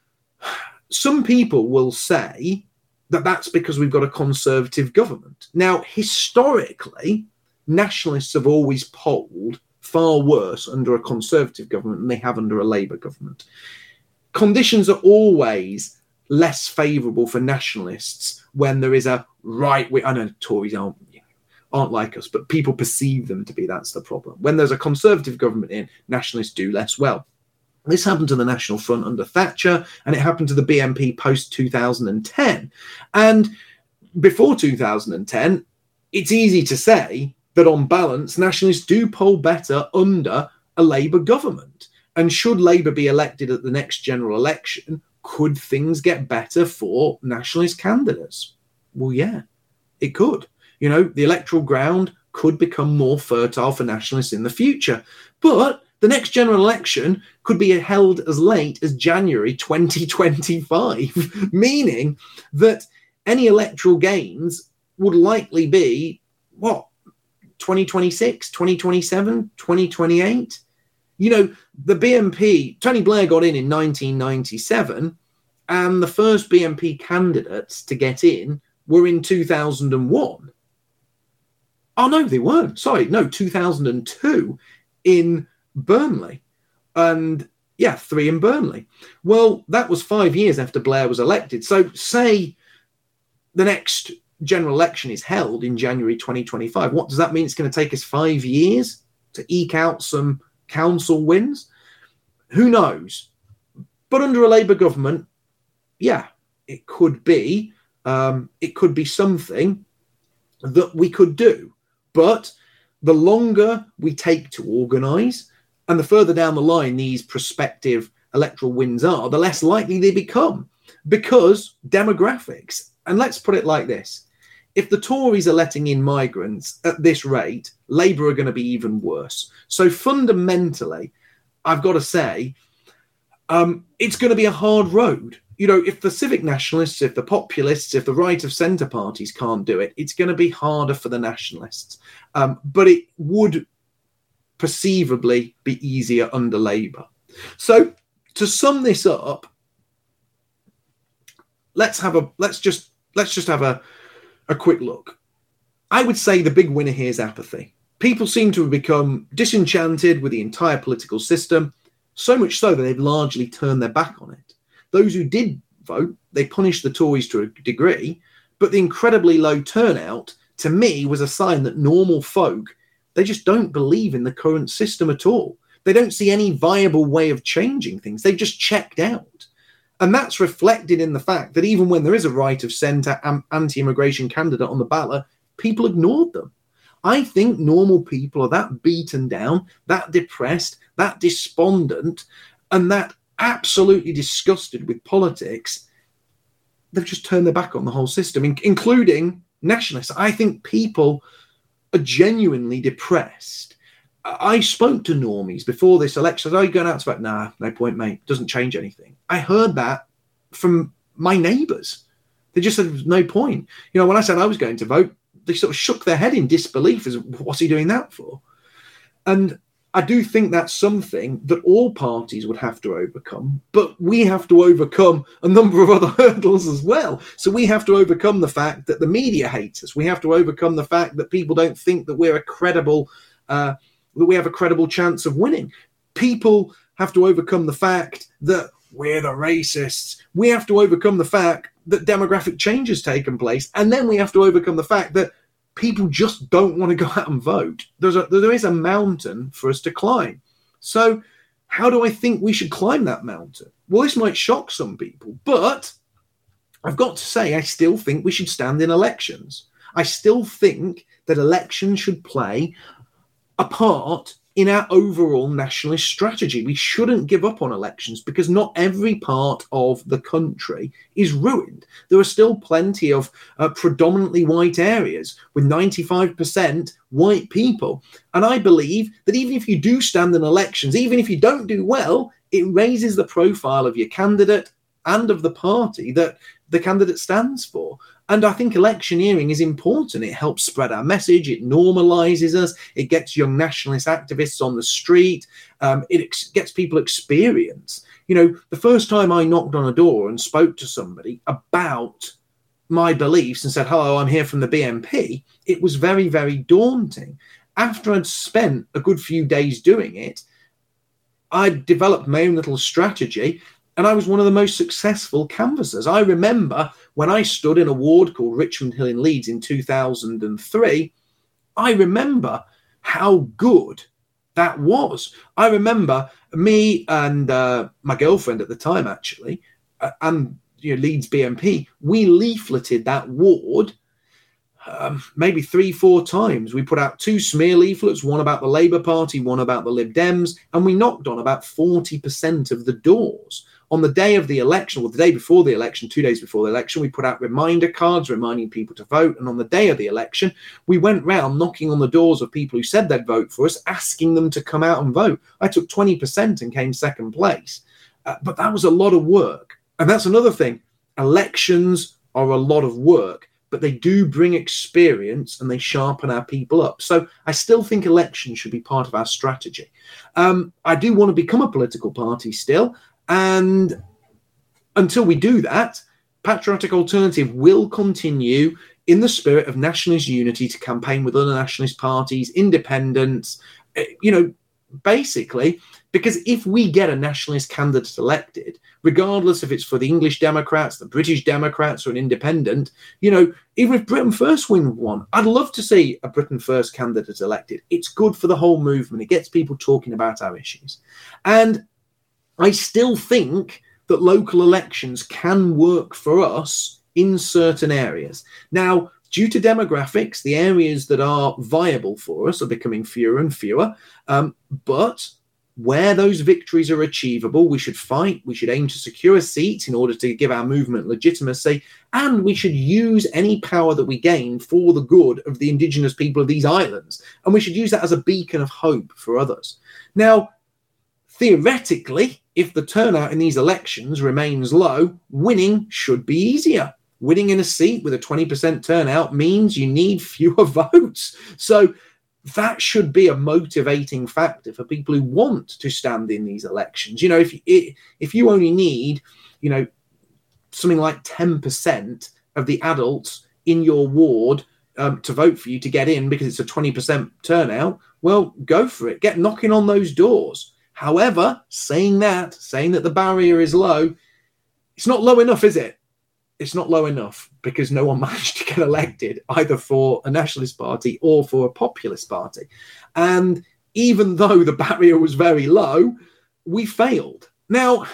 some people will say that that's because we've got a conservative government. Now, historically, nationalists have always polled far worse under a conservative government than they have under a Labour government. Conditions are always less favourable for nationalists when there is a right wing. I know Tories aren't, you know, aren't like us, but people perceive them to be. That's the problem. When there's a conservative government in, nationalists do less well. This happened to the National Front under Thatcher, and it happened to the B N P post two thousand ten. And before two thousand ten, it's easy to say that on balance, nationalists do poll better under a Labour government. And should Labour be elected at the next general election, could things get better for nationalist candidates? Well, yeah, it could. You know, the electoral ground could become more fertile for nationalists in the future. But the next general election could be held as late as January twenty twenty-five, meaning that any electoral gains would likely be, what, twenty twenty-six, twenty twenty-seven, twenty twenty-eight? You know, the B N P, Tony Blair got in in nineteen ninety-seven, and the first B N P candidates to get in were in two thousand one. Oh, no, they weren't. Sorry, no, two thousand two in Burnley. And yeah, three in Burnley. Well, that was five years after Blair was elected. So say the next general election is held in January twenty twenty-five. What does that mean? It's going to take us five years to eke out some council wins? Who knows? But under a Labour government, yeah, it could be. Um, it could be something that we could do. But the longer we take to organise, and the further down the line these prospective electoral wins are, the less likely they become, because demographics. And let's put it like this. If the Tories are letting in migrants at this rate, Labour are going to be even worse. So fundamentally, I've got to say, um, it's going to be a hard road. You know, if the civic nationalists, if the populists, if the right of centre parties can't do it, it's going to be harder for the nationalists. Um, but it would perceivably be easier under Labour. So to sum this up, let's have a let's just let's just have a, a quick look. I would say the big winner here is apathy. People seem to have become disenchanted with the entire political system, so much so that they've largely turned their back on it. Those who did vote, they punished the Tories to a degree, but the incredibly low turnout, to me, was a sign that normal folk, they just don't believe in the current system at all. They don't see any viable way of changing things. They've just checked out. And that's reflected in the fact that even when there is a right of centre anti-immigration candidate on the ballot, people ignored them. I think normal people are that beaten down, that depressed, that despondent, and that absolutely disgusted with politics. They've just turned their back on the whole system, including nationalists. I think people are genuinely depressed. I spoke to normies before this election. I said, "Are you going out to vote?" Nah, no point, mate. Doesn't change anything. I heard that from my neighbours. They just said there's no point. You know, when I said I was going to vote, they sort of shook their head in disbelief as, what's he doing that for? And I do think that's something that all parties would have to overcome, but we have to overcome a number of other hurdles as well. So we have to overcome the fact that the media hates us. We have to overcome the fact that people don't think that we're a credible, uh, that we have a credible chance of winning. People have to overcome the fact that we're the racists. We have to overcome the fact that demographic change has taken place. And then we have to overcome the fact that people just don't want to go out and vote. There's a, there is a mountain for us to climb. So how do I think we should climb that mountain? Well, this might shock some people, but I've got to say, I still think we should stand in elections. I still think that elections should play a part in our overall nationalist strategy. We shouldn't give up on elections because not every part of the country is ruined. There are still plenty of uh, predominantly white areas with ninety-five percent white people. And I believe that even if you do stand in elections, even if you don't do well, it raises the profile of your candidate and of the party that the candidate stands for. And I think electioneering is important. It helps spread our message. It normalizes us. It gets young nationalist activists on the street. Um, it ex- gets people experience. You know, the first time I knocked on a door and spoke to somebody about my beliefs and said, "Hello, I'm here from the B N P," it was very, very daunting. After I'd spent a good few days doing it, I developed my own little strategy. And I was one of the most successful canvassers. I remember when I stood in a ward called Richmond Hill in Leeds in two thousand three, I remember how good that was. I remember me and uh, my girlfriend at the time, actually, uh, and you know, Leeds B M P, we leafleted that ward um, maybe three, four times. We put out two smear leaflets, one about the Labour Party, one about the Lib Dems, and we knocked on about forty percent of the doors. On the day of the election, or the day before the election, two days before the election, we put out reminder cards reminding people to vote. And on the day of the election, we went round knocking on the doors of people who said they'd vote for us, asking them to come out and vote. I took twenty percent and came second place. Uh, but that was a lot of work. And that's another thing. Elections are a lot of work, but they do bring experience and they sharpen our people up. So I still think elections should be part of our strategy. Um, I do want to become a political party still. And until we do that, Patriotic Alternative will continue in the spirit of nationalist unity to campaign with other nationalist parties, independents, you know, basically, because if we get a nationalist candidate elected, regardless if it's for the English Democrats, the British Democrats, or an independent, you know, even if Britain First win one, I'd love to see a Britain First candidate elected. It's good for the whole movement. It gets people talking about our issues. And I still think that local elections can work for us in certain areas. Now, due to demographics, the areas that are viable for us are becoming fewer and fewer. Um, but where those victories are achievable, we should fight. We should aim to secure seats in order to give our movement legitimacy. And we should use any power that we gain for the good of the indigenous people of these islands. And we should use that as a beacon of hope for others. Now, theoretically, if the turnout in these elections remains low, winning should be easier. Winning in a seat with a twenty percent turnout means you need fewer votes. So that should be a motivating factor for people who want to stand in these elections. You know, if if you only need, you know, something like ten percent of the adults in your ward um, to vote for you to get in because it's a twenty percent turnout, well, go for it. Get knocking on those doors. However, saying that, saying that the barrier is low, it's not low enough, is it? It's not low enough because no one managed to get elected either for a nationalist party or for a populist party. And even though the barrier was very low, we failed. Now,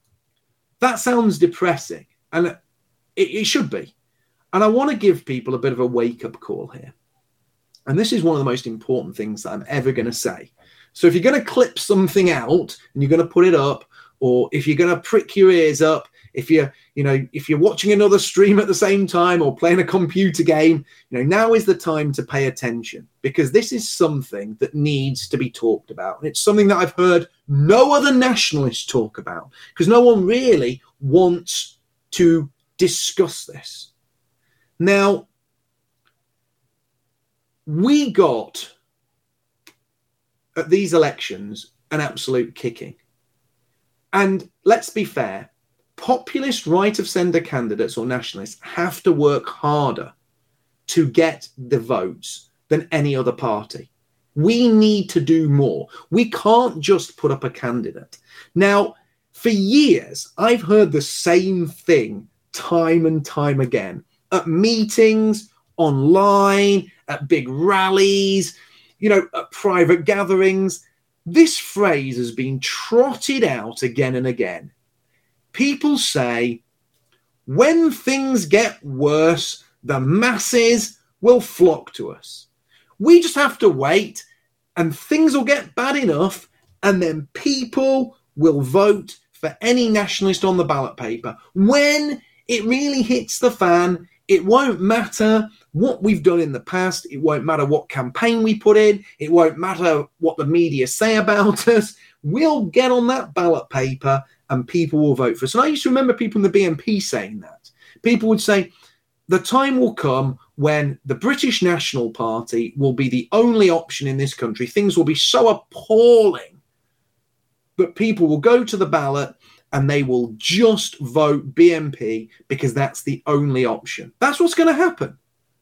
that sounds depressing, and it, it should be. And I want to give people a bit of a wake-up call here. And this is one of the most important things that I'm ever going to say. So if you're going to clip something out and you're going to put it up, or if you're going to prick your ears up, if you're, you know, if you're watching another stream at the same time or playing a computer game, you know, now is the time to pay attention, because this is something that needs to be talked about. And it's something that I've heard no other nationalists talk about, because no one really wants to discuss this. Now, we got at these elections an absolute kicking. And let's be fair, populist right-of-centre candidates or nationalists have to work harder to get the votes than any other party. We need to do more. We can't just put up a candidate. Now, for years, I've heard the same thing time and time again at meetings, online, at big rallies, you know, at private gatherings. This phrase has been trotted out again and again. People say, when things get worse, the masses will flock to us. We just have to wait and things will get bad enough, and then people will vote for any nationalist on the ballot paper. When it really hits the fan, it won't matter what we've done in the past. It won't matter what campaign we put in. It won't matter what the media say about us. We'll get on that ballot paper and people will vote for us. And I used to remember people in the B N P saying that. People would say, the time will come when the British National Party will be the only option in this country. Things will be so appalling that people will go to the ballot and they will just vote B N P because that's the only option. That's what's going to happen.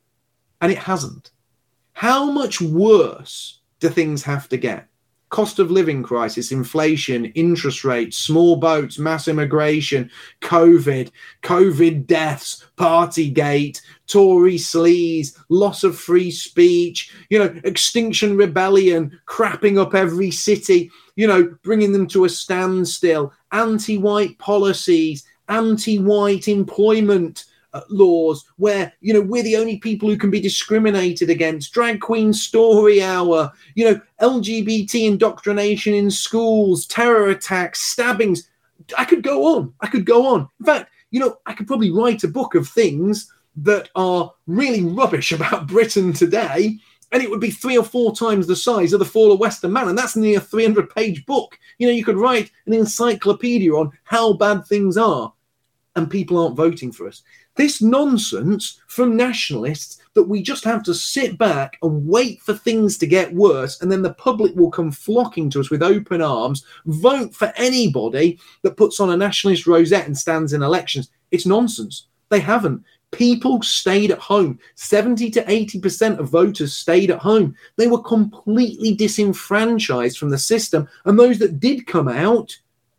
And it hasn't. How much worse do things have to get? Cost of living crisis, inflation, interest rates, small boats, mass immigration, COVID, COVID deaths, Partygate, Tory sleaze, loss of free speech, you know, Extinction Rebellion, crapping up every city, you know, bringing them to a standstill, anti-white policies, anti-white employment uh, laws, where, you know, we're the only people who can be discriminated against, drag queen story hour, you know, L G B T indoctrination in schools, terror attacks, stabbings. I could go on. I could go on. In fact, you know, I could probably write a book of things that are really rubbish about Britain today, and it would be three or four times the size of The Fall of Western Man, and that's nearly a three hundred page book. You know, you could write an encyclopedia on how bad things are, and people aren't voting for us. This nonsense from nationalists that we just have to sit back and wait for things to get worse, and then the public will come flocking to us with open arms, vote for anybody that puts on a nationalist rosette and stands in elections. It's nonsense. They haven't. People stayed at home. seventy to eighty percent of voters stayed at home. They were completely disenfranchised from the system, and those that did come out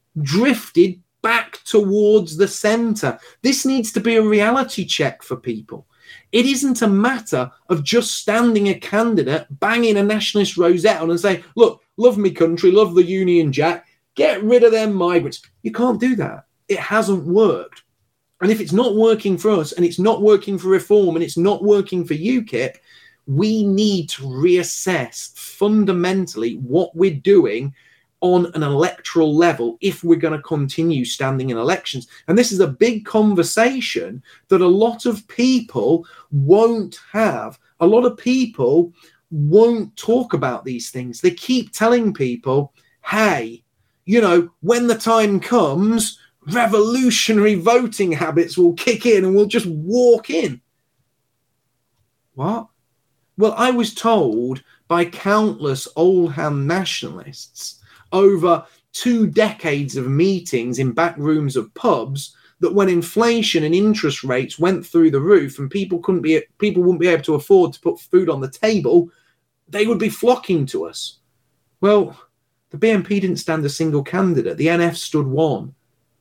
drifted back towards the centre. This needs to be a reality check for people. It isn't a matter of just standing a candidate, banging a nationalist rosette on and saying, look, love me country, love the Union Jack, get rid of them migrants. You can't do that. It hasn't worked. And if it's not working for us, and it's not working for Reform, and it's not working for UKIP, we need to reassess fundamentally what we're doing on an electoral level if we're going to continue standing in elections. And this is a big conversation that a lot of people won't have. A lot of people won't talk about these things. They keep telling people, hey, you know, when the time comes, revolutionary voting habits will kick in and we'll just walk in. What? Well, I was told by countless old-hand nationalists over two decades of meetings in back rooms of pubs that when inflation and interest rates went through the roof and people couldn't be, people wouldn't be able to afford to put food on the table, they would be flocking to us. Well, the B N P didn't stand a single candidate. The N F stood one.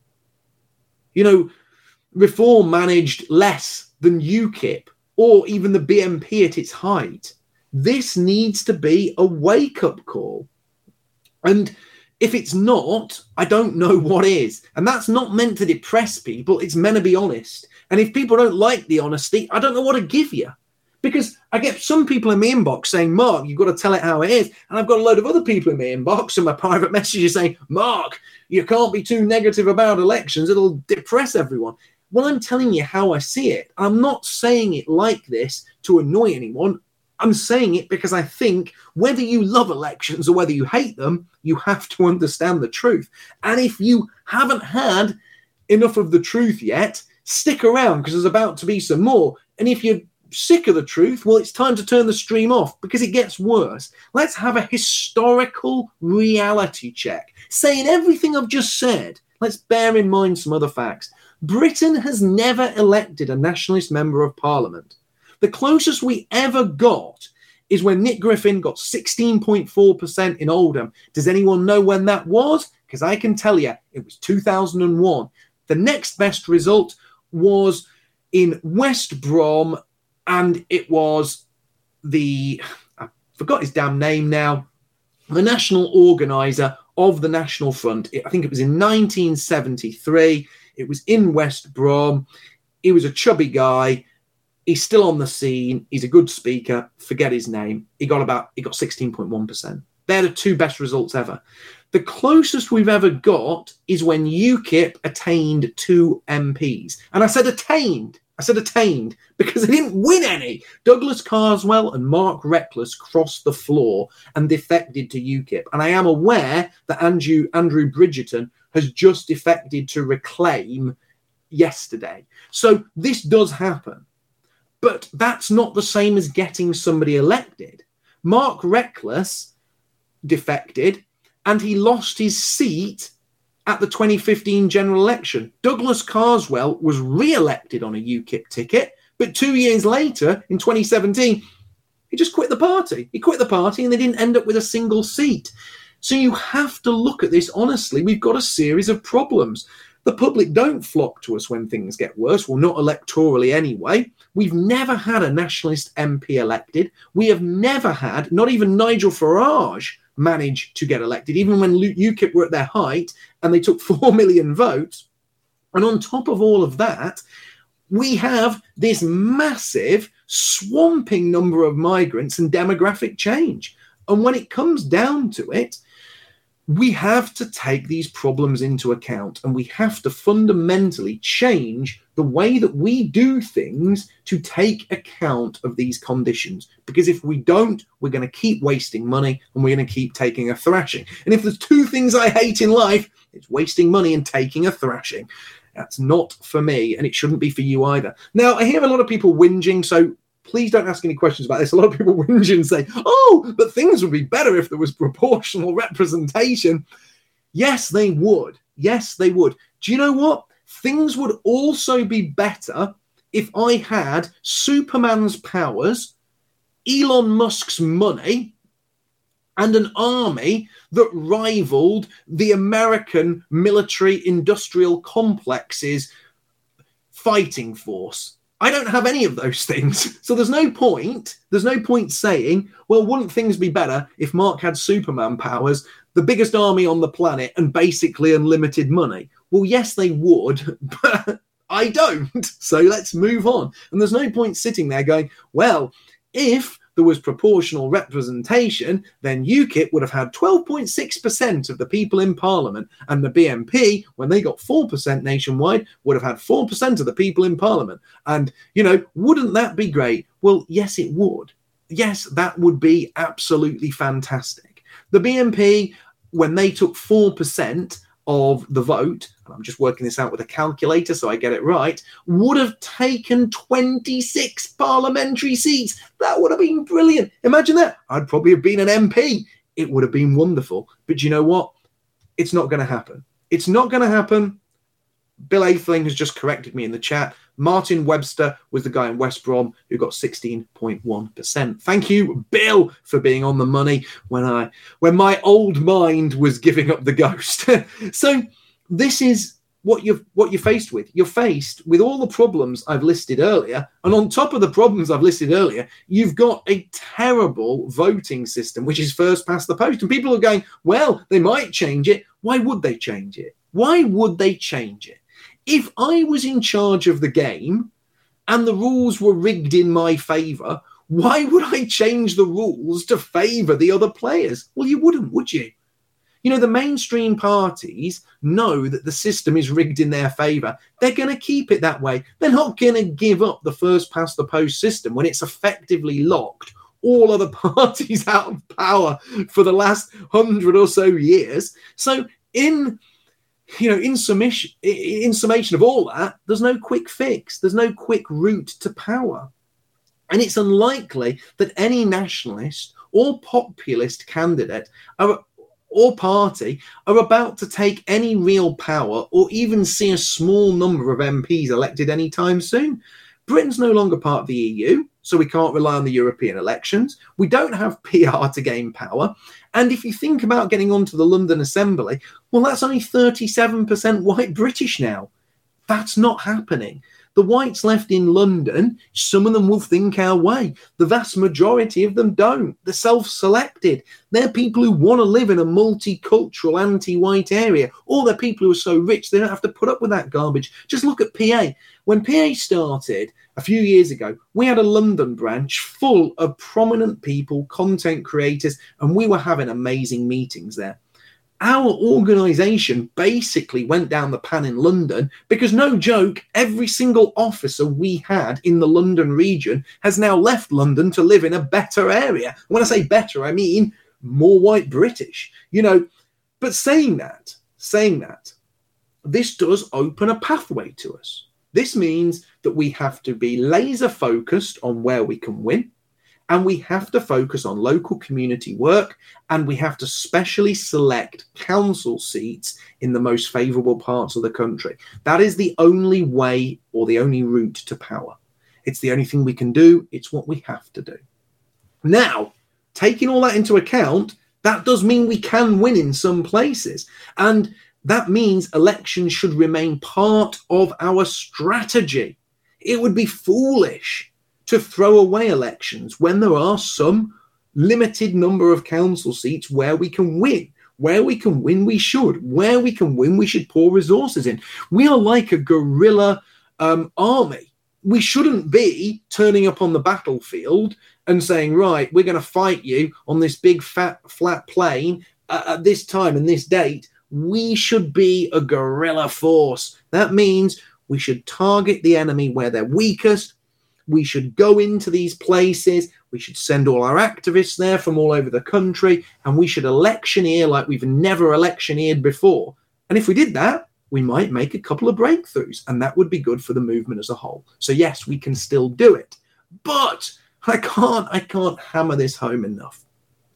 You know, Reform managed less than UKIP or even the B N P at its height. This needs to be a wake-up call. And if it's not, I don't know what is. And that's not meant to depress people. It's meant to be honest. And if people don't like the honesty, I don't know what to give you. Because I get some people in my inbox saying, Mark, you've got to tell it how it is. And I've got a load of other people in my inbox and my private messages saying, Mark, you can't be too negative about elections. It'll depress everyone. Well, I'm telling you how I see it. I'm not saying it like this to annoy anyone. I'm saying it because I think whether you love elections or whether you hate them, you have to understand the truth. And if you haven't had enough of the truth yet, stick around because there's about to be some more. And if you're sick of the truth, well, it's time to turn the stream off because it gets worse. Let's have a historical reality check. Saying everything I've just said, let's bear in mind some other facts. Britain has never elected a nationalist member of parliament. The closest we ever got is when Nick Griffin got sixteen point four percent in Oldham. Does anyone know when that was? Because I can tell you, it was two thousand one. The next best result was in West Brom, and it was the, I forgot his damn name now, the national organiser of the National Front. I think it was in nineteen seventy-three. It was in West Brom. He was a chubby guy. He's still on the scene. He's a good speaker. Forget his name. He got about, he got sixteen point one percent. They're the two best results ever. The closest we've ever got is when UKIP attained two M Ps. And I said attained. I said attained because they didn't win any. Douglas Carswell and Mark Reckless crossed the floor and defected to UKIP. And I am aware that Andrew, Andrew Bridgerton has just defected to Reclaim yesterday. So this does happen. But that's not the same as getting somebody elected. Mark Reckless defected and he lost his seat at the twenty fifteen general election. Douglas Carswell was re-elected on a UKIP ticket, but two years later, in twenty seventeen, he just quit the party. He quit the party and they didn't end up with a single seat. So you have to look at this honestly. We've got a series of problems. The public don't flock to us when things get worse. Well, not electorally anyway. We've never had a nationalist M P elected. We have never had, not even Nigel Farage managed to get elected, even when UKIP were at their height and they took four million votes. And on top of all of that, we have this massive swamping number of migrants and demographic change. And when it comes down to it, we have to take these problems into account and we have to fundamentally change the way that we do things to take account of these conditions. Because if we don't, we're going to keep wasting money and we're going to keep taking a thrashing. And if there's two things I hate in life, it's wasting money and taking a thrashing. That's not for me and it shouldn't be for you either. Now, I hear a lot of people whinging, so please don't ask any questions about this. A lot of people whinge and say, oh, but things would be better if there was proportional representation. Yes, they would. Yes, they would. Do you know what? Things would also be better if I had Superman's powers, Elon Musk's money, and an army that rivaled the American military-industrial complex's fighting force. I don't have any of those things. So there's no point. There's no point saying, well, wouldn't things be better if Mark had Superman powers, the biggest army on the planet, and basically unlimited money? Well, yes, they would, but I don't. So let's move on. And there's no point sitting there going, well, if there was proportional representation, then UKIP would have had twelve point six percent of the people in Parliament, and the B N P, when they got four percent nationwide, would have had four percent of the people in Parliament. And, you know, wouldn't that be great? Well, yes, it would. Yes, that would be absolutely fantastic. The B N P, when they took four percent of the vote, and I'm just working this out with a calculator so I get it right, would have taken twenty-six parliamentary seats. That would have been brilliant. Imagine that. I'd probably have been an M P. It would have been wonderful. But you know what? It's not going to happen. It's not going to happen. Bill Athling has just corrected me in the chat. Martin Webster was the guy in West Brom who got sixteen point one percent. Thank you, Bill, for being on the money when I when my old mind was giving up the ghost. So this is what you've what you're faced with. You're faced with all the problems I've listed earlier, and on top of the problems I've listed earlier, you've got a terrible voting system, which is first past the post. And people are going, well, they might change it. Why would they change it? Why would they change it? If I was in charge of the game and the rules were rigged in my favour, Why would I change the rules to favour the other players? Well, you wouldn't, would you? You know, the mainstream parties know that the system is rigged in their favour. They're going to keep it that way. They're not going to give up the first past the post system when it's effectively locked all other parties out of power for the last hundred or so years. So in, you know, in summation, in summation of all that, there's no quick fix. There's no quick route to power. And it's unlikely that any nationalist or populist candidate are, or party are about to take any real power or even see a small number of M Ps elected anytime soon. Britain's no longer part of the E U, so we can't rely on the European elections. We don't have P R to gain power. And if you think about getting onto the London Assembly, well, that's only thirty-seven percent white British now. That's not happening. The whites left in London, some of them will think our way. The vast majority of them don't. They're self-selected. They're people who want to live in a multicultural, anti-white area. Or they're people who are so rich they don't have to put up with that garbage. Just look at P A. When P A started a few years ago, we had a London branch full of prominent people, content creators, and we were having amazing meetings there. Our organisation basically went down the pan in London because, no joke, every single officer we had in the London region has now left London to live in a better area. When I say better, I mean more white British, you know. But saying that, saying that, this does open a pathway to us. This means that we have to be laser focused on where we can win. And we have to focus on local community work, and we have to specially select council seats in the most favourable parts of the country. That is the only way or the only route to power. It's the only thing we can do. It's what we have to do. Now, taking all that into account, that does mean we can win in some places. And that means elections should remain part of our strategy. It would be foolish to throw away elections when there are some limited number of council seats where we can win. Where we can win, we should. Where we can win, we should pour resources in. We are like a guerrilla um, army. We shouldn't be turning up on the battlefield and saying, right, we're going to fight you on this big fat flat plain uh, at this time and this date. We should be a guerrilla force. That means we should target the enemy where they're weakest. We should go into these places. We should send all our activists there from all over the country, and we should electioneer like we've never electioneered before. And if we did that, we might make a couple of breakthroughs, and that would be good for the movement as a whole. So yes, we can still do it, but I can't, I can't hammer this home enough.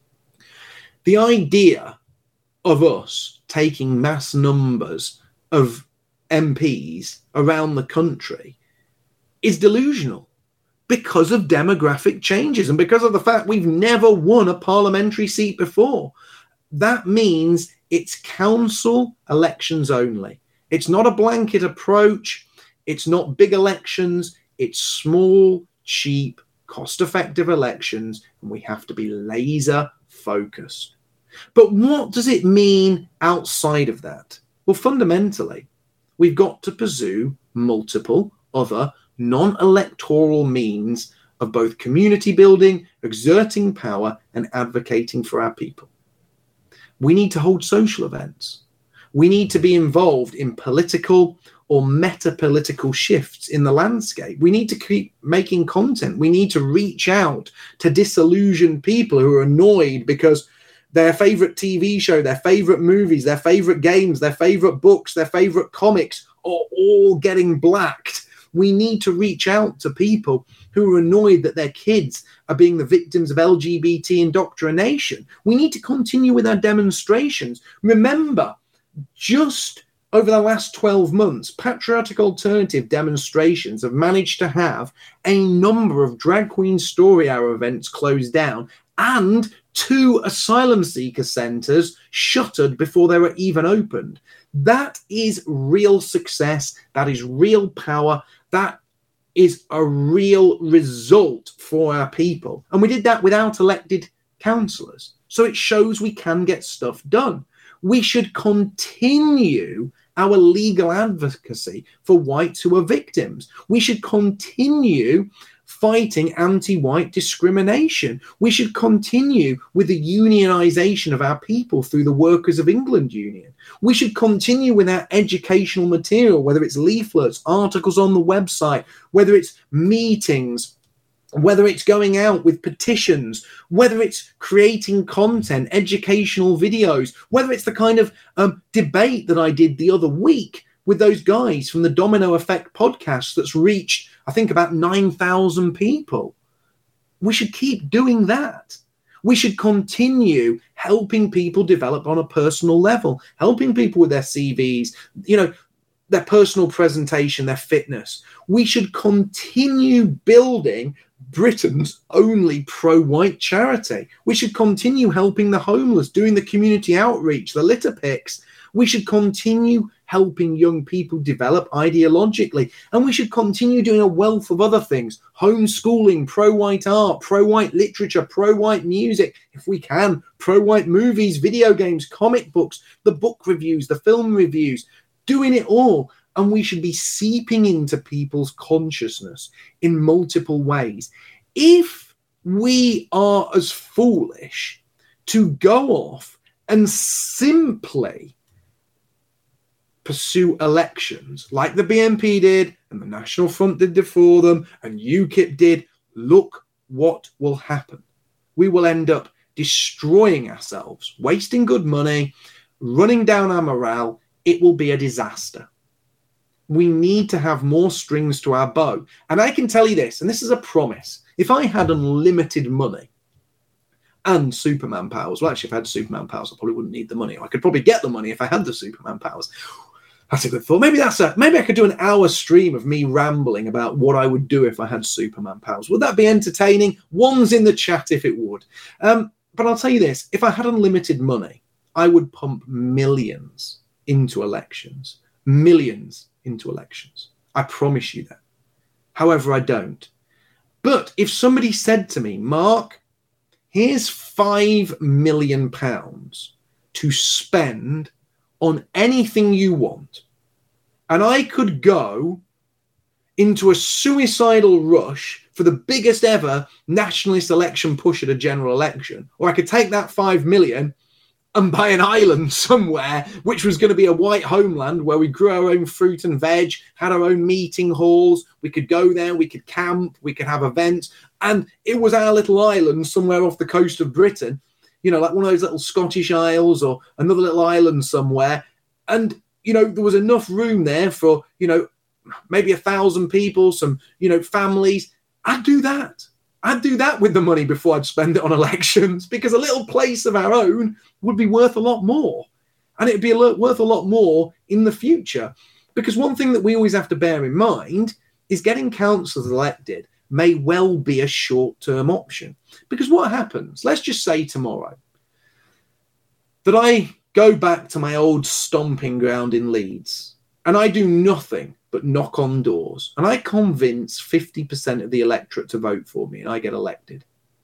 The idea of us taking mass numbers of M Ps around the country is delusional, because of demographic changes and because of the fact we've never won a parliamentary seat before. That means it's council elections only. It's not a blanket approach. It's not big elections. It's small, cheap, cost-effective elections, and we have to be laser focused. But what does it mean outside of that? Well, fundamentally, we've got to pursue multiple other non-electoral means of both community building, exerting power, and advocating for our people. We need to hold social events. We need to be involved in political or meta-political shifts in the landscape. We need to keep making content. We need to reach out to disillusioned people who are annoyed because their favorite T V show, their favorite movies, their favorite games, their favorite books, their favorite comics are all getting blacked. We need to reach out to people who are annoyed that their kids are being the victims of L G B T indoctrination. We need to continue with our demonstrations. Remember, just over the last twelve months, Patriotic Alternative demonstrations have managed to have a number of Drag Queen Story Hour events closed down and two asylum seeker centres shuttered before they were even opened. That is real success. That is real power. That is a real result for our people. And we did that without elected councillors. So it shows we can get stuff done. We should continue our legal advocacy for whites who are victims. We should continue fighting anti-white discrimination. We should continue with the unionisation of our people through the Workers of England Union. We should continue with our educational material, whether it's leaflets, articles on the website, whether it's meetings, whether it's going out with petitions, whether it's creating content, educational videos, whether it's the kind of um, debate that I did the other week with those guys from the Domino Effect podcast that's reached, I think, about nine thousand people. We should keep doing that. We should continue helping people develop on a personal level, helping people with their C Vs, you know, their personal presentation, their fitness. We should continue building Britain's only pro-white charity. We should continue helping the homeless, doing the community outreach, the litter picks. We should continue helping young people develop ideologically. And we should continue doing a wealth of other things. Homeschooling, pro-white art, pro-white literature, pro-white music, if we can, pro-white movies, video games, comic books, the book reviews, the film reviews, doing it all. And we should be seeping into people's consciousness in multiple ways. If we are as foolish to go off and simply pursue elections like the B N P did and the National Front did before them and UKIP did, look what will happen. We will end up destroying ourselves, wasting good money, running down our morale. It will be a disaster. We need to have more strings to our bow. And I can tell you this, and this is a promise. If I had unlimited money and Superman powers, well, actually, if I had Superman powers, I probably wouldn't need the money. I could probably get the money if I had the Superman powers. That's a good thought. Maybe that's a, maybe I could do an hour stream of me rambling about what I would do if I had Superman powers. Would that be entertaining? One's in the chat if it would. Um, but I'll tell you this, if I had unlimited money, I would pump millions into elections. Millions into elections. I promise you that. However, I don't. But if somebody said to me, Mark, here's five million pounds to spend on anything you want, and I could go into a suicidal rush for the biggest ever nationalist election push at a general election, or I could take that five million and buy an island somewhere, which was going to be a white homeland where we grew our own fruit and veg, had our own meeting halls. We could go there, we could camp, we could have events. And it was our little island somewhere off the coast of Britain, you know, like one of those little Scottish Isles or another little island somewhere. And, you know, there was enough room there for, you know, maybe a thousand people, some, you know, families. I'd do that. I'd do that with the money before I'd spend it on elections, because a little place of our own would be worth a lot more. And it'd be a lot, worth a lot more in the future. Because one thing that we always have to bear in mind is getting councillors elected may well be a short-term option. Because what happens, let's just say tomorrow, that I go back to my old stomping ground in Leeds and I do nothing but knock on doors, and I convince fifty percent of the electorate to vote for me and I get elected.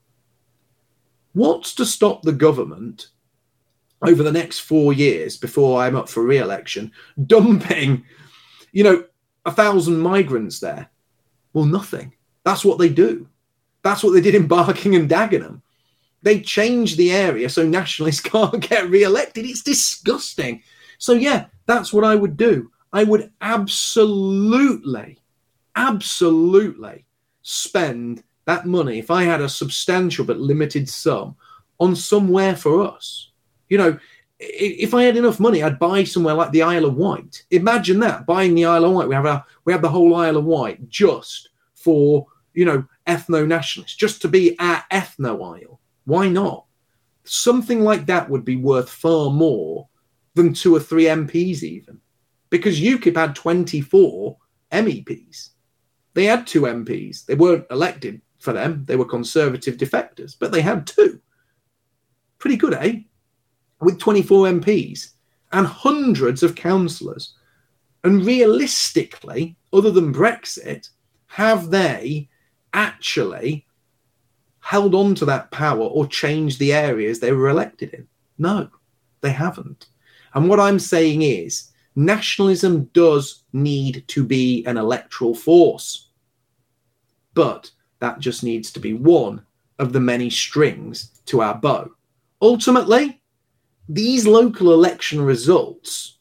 What's to stop the government over the next four years before I'm up for re-election dumping, you know, a thousand migrants there? Well, nothing. That's what they do. That's what they did in Barking and Dagenham. They changed the area so nationalists can't get re-elected. It's disgusting. So yeah, that's what I would do. I would absolutely, absolutely spend that money, if I had a substantial but limited sum, on somewhere for us. You know, if I had enough money, I'd buy somewhere like the Isle of Wight. Imagine that, buying the Isle of Wight. We have a, we have the whole Isle of Wight just for, you know, ethno-nationalists, just to be our ethno-isle. Why not? Something like that would be worth far more than two or three M Ps even. Because UKIP had twenty-four M E Ps. They had two M Ps. They weren't elected for them. They were Conservative defectors, but they had two. Pretty good, eh? With twenty-four M Ps and hundreds of councillors. And realistically, other than Brexit, have they actually held on to that power or changed the areas they were elected in? No, they haven't. And what I'm saying is, nationalism does need to be an electoral force. But That just needs to be one of the many strings to our bow. Ultimately, these local election results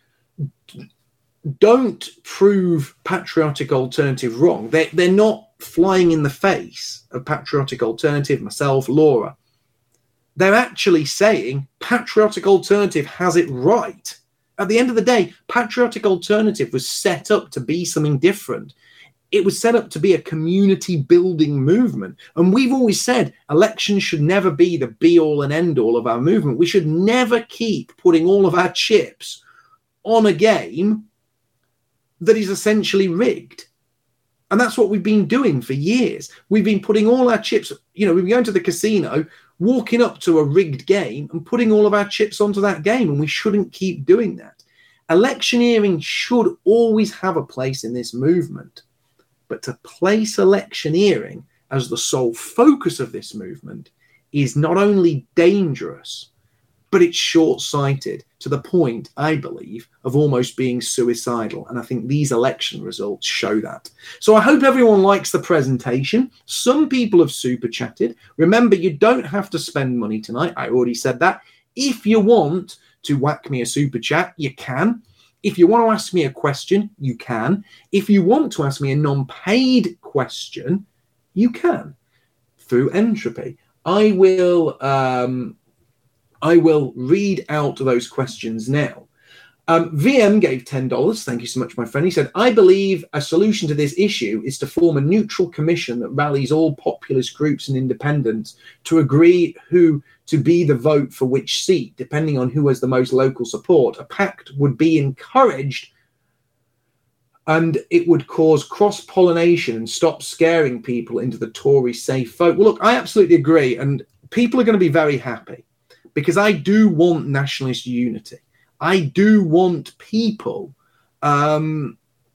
don't prove Patriotic Alternative wrong. They're, they're not flying in the face of Patriotic Alternative, myself, Laura. They're actually saying Patriotic Alternative has it right. At the end of the day, Patriotic Alternative was set up to be something different. It was set up to be a community-building movement. And we've always said elections should never be the be-all and end-all of our movement. We should never keep putting all of our chips on a game that is essentially rigged. And that's what we've been doing for years. We've been putting all our chips, you know, we've been going to the casino, walking up to a rigged game and putting all of our chips onto that game. And we shouldn't keep doing that. Electioneering should always have a place in this movement. But to place electioneering as the sole focus of this movement is not only dangerous, but it's short-sighted to the point, I believe, of almost being suicidal. And I think these election results show that. So I hope everyone likes the presentation. Some people have super chatted. Remember, you don't have to spend money tonight. I already said that. If you want to whack me a super chat, you can. If you want to ask me a question, you can. If you want to ask me a non-paid question, you can through Entropy. I will... Um, I will read out those questions now. Um, V M gave ten dollars. Thank you so much, my friend. He said, I believe a solution to this issue is to form a neutral commission that rallies all populist groups and independents to agree who to be the vote for which seat, depending on who has the most local support. A pact would be encouraged and it would cause cross-pollination and stop scaring people into the Tory safe vote. Well, look, I absolutely agree. And people are going to be very happy. Because I do want nationalist unity. I do want people, um,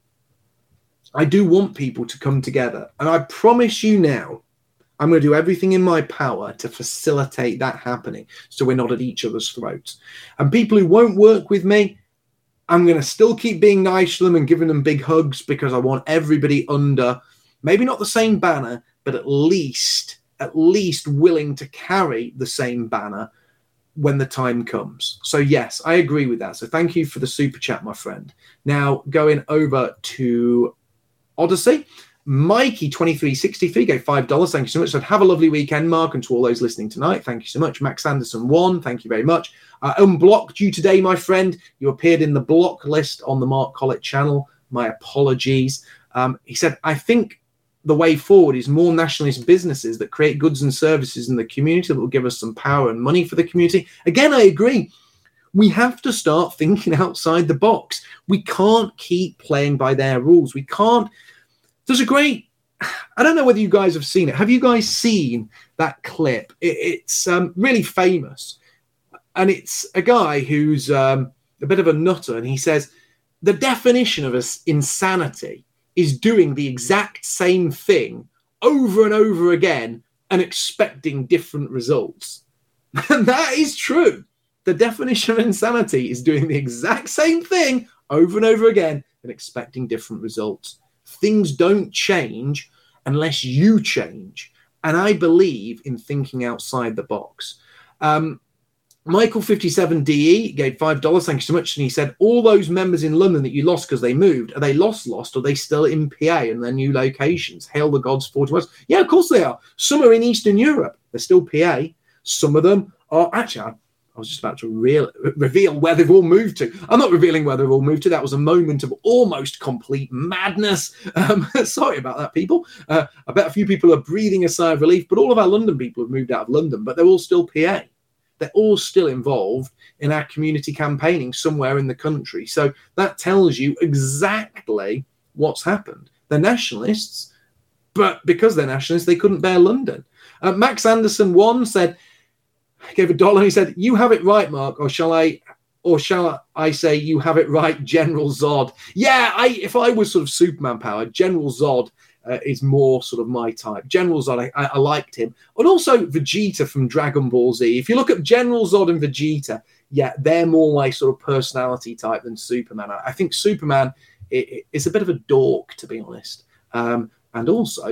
I do want people to come together. And I promise you now, I'm going to do everything in my power to facilitate that happening so we're not at each other's throats. And people who won't work with me, I'm going to still keep being nice to them and giving them big hugs because I want everybody under, maybe not the same banner, but at least, at least willing to carry the same banner when the time comes. So yes, I agree with that. So thank you for the super chat, my friend. Now going over to Odyssey, Mikey twenty-three sixty-three gave five dollars. Thank you so much. So have a lovely weekend, Mark, and to all those listening tonight, thank you so much. Max Anderson one, thank you very much. Uh, unblocked you today, my friend. You appeared in the block list on the Mark Collett channel. My apologies. Um, he said, I think the way forward is more nationalist businesses that create goods and services in the community that will give us some power and money for the community. Again, I agree. We have to start thinking outside the box. We can't keep playing by their rules. We can't. There's a great, I don't know whether you guys have seen it. Have you guys seen that clip? It, it's um, really famous. And it's a guy who's um, a bit of a nutter. And he says, the definition of insanity is doing the exact same thing over and over again and expecting different results. And that is true. The definition of insanity is doing the exact same thing over and over again and expecting different results. Things don't change unless you change. And I believe in thinking outside the box. Um, Michael fifty-seven D E gave five dollars. Thank you so much. And he said, all those members in London that you lost because they moved, are they lost, lost, or are they still in P A and their new locations? Hail the gods, forty West. Yeah, of course they are. Some are in Eastern Europe. They're still P A. Some of them are, actually, I, I was just about to real, reveal where they've all moved to. I'm not revealing where they've all moved to. That was a moment of almost complete madness. Um, sorry about that, people. Uh, I bet a few people are breathing a sigh of relief, but all of our London people have moved out of London, but they're all still P A. They're all still involved in our community campaigning somewhere in the country. So that tells you exactly what's happened. They're nationalists, but because they're nationalists, they couldn't bear London. Uh, Max Anderson one said, gave a dollar. He said, you have it right, Mark, or shall I, or shall I say you have it right, General Zod? Yeah, I, if I was sort of Superman power, General Zod Uh, is more sort of my type. General Zod, I, I liked him. And also Vegeta from Dragon Ball Z. If you look at General Zod and Vegeta, yeah, they're more my sort of personality type than Superman. I, I think Superman is a bit of a dork, to be honest. Um, and also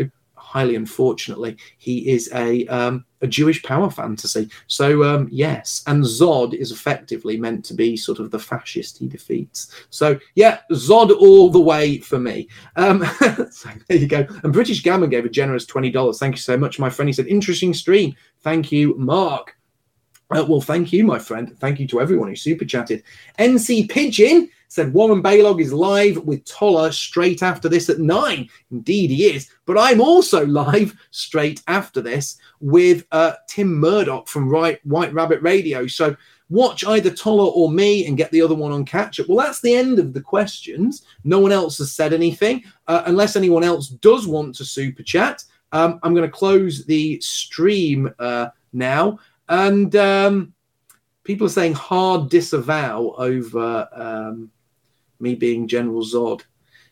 highly unfortunately, he is a um, a Jewish power fantasy. So, um, yes, and Zod is effectively meant to be sort of the fascist he defeats. So, yeah, Zod all the way for me. Um, so there you go. And British Gammon gave a generous twenty dollars. Thank you so much, my friend. He said, interesting stream. Thank you, Mark. Uh, well, thank you, my friend. Thank you to everyone who super chatted. N C Pigeon said Warren Baylog is live with Toller straight after this at nine. Indeed, he is. But I'm also live straight after this with uh, Tim Murdoch from right, White Rabbit Radio. So watch either Toller or me and get the other one on catch-up. Well, that's the end of the questions. No one else has said anything. Uh, unless anyone else does want to super chat, um, I'm going to close the stream uh, now. And um, people are saying hard disavow over um, me being General Zod.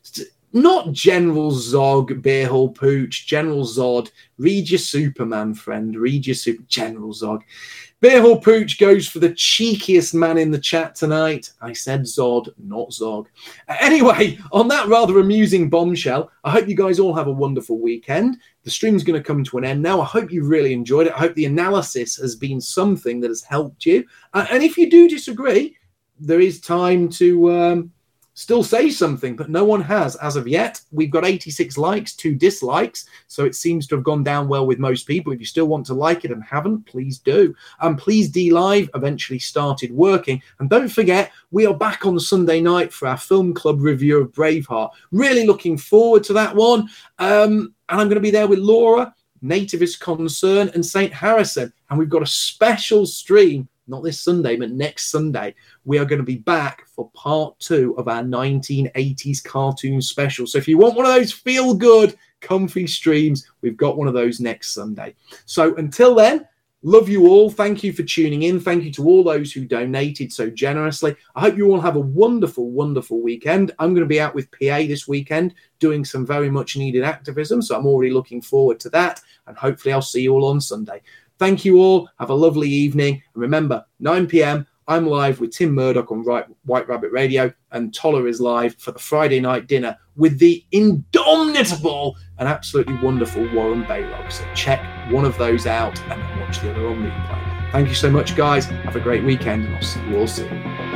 Not General Zog, Beerhall Pooch, General Zod. Read your Superman, friend. Read your Super General Zog. Beerhall Pooch goes for the cheekiest man in the chat tonight. I said Zod, not Zog. Anyway, on that rather amusing bombshell, I hope you guys all have a wonderful weekend. The stream's going to come to an end now. I hope you really enjoyed it. I hope the analysis has been something that has helped you. Uh, and if you do disagree, there is time to um, still say something, but no one has as of yet. We've got eighty-six likes, two dislikes, so it seems to have gone down well with most people. If you still want to like it and haven't, please do. And um, Please D Live eventually started working. And don't forget, we are back on Sunday night for our film club review of Braveheart. Really looking forward to that one. Um, and I'm going to be there with Laura, Nativist Concern, and Saint Harrison. And we've got a special stream, not this Sunday, but next Sunday. We are going to be back for part two of our nineteen eighties cartoon special. So if you want one of those feel-good, comfy streams, we've got one of those next Sunday. So until then, love you all. Thank you for tuning in. Thank you to all those who donated so generously. I hope you all have a wonderful, wonderful weekend. I'm going to be out with P A this weekend doing some very much needed activism. So I'm already looking forward to that. And hopefully I'll see you all on Sunday. Thank you all. Have a lovely evening. And remember, nine p.m, I'm live with Tim Murdoch on White Rabbit Radio, and Toller is live for the Friday night dinner with the indomitable and absolutely wonderful Warren Baylog. So check one of those out and then watch the other on replay. Thank you so much, guys. Have a great weekend, and I'll see you all soon.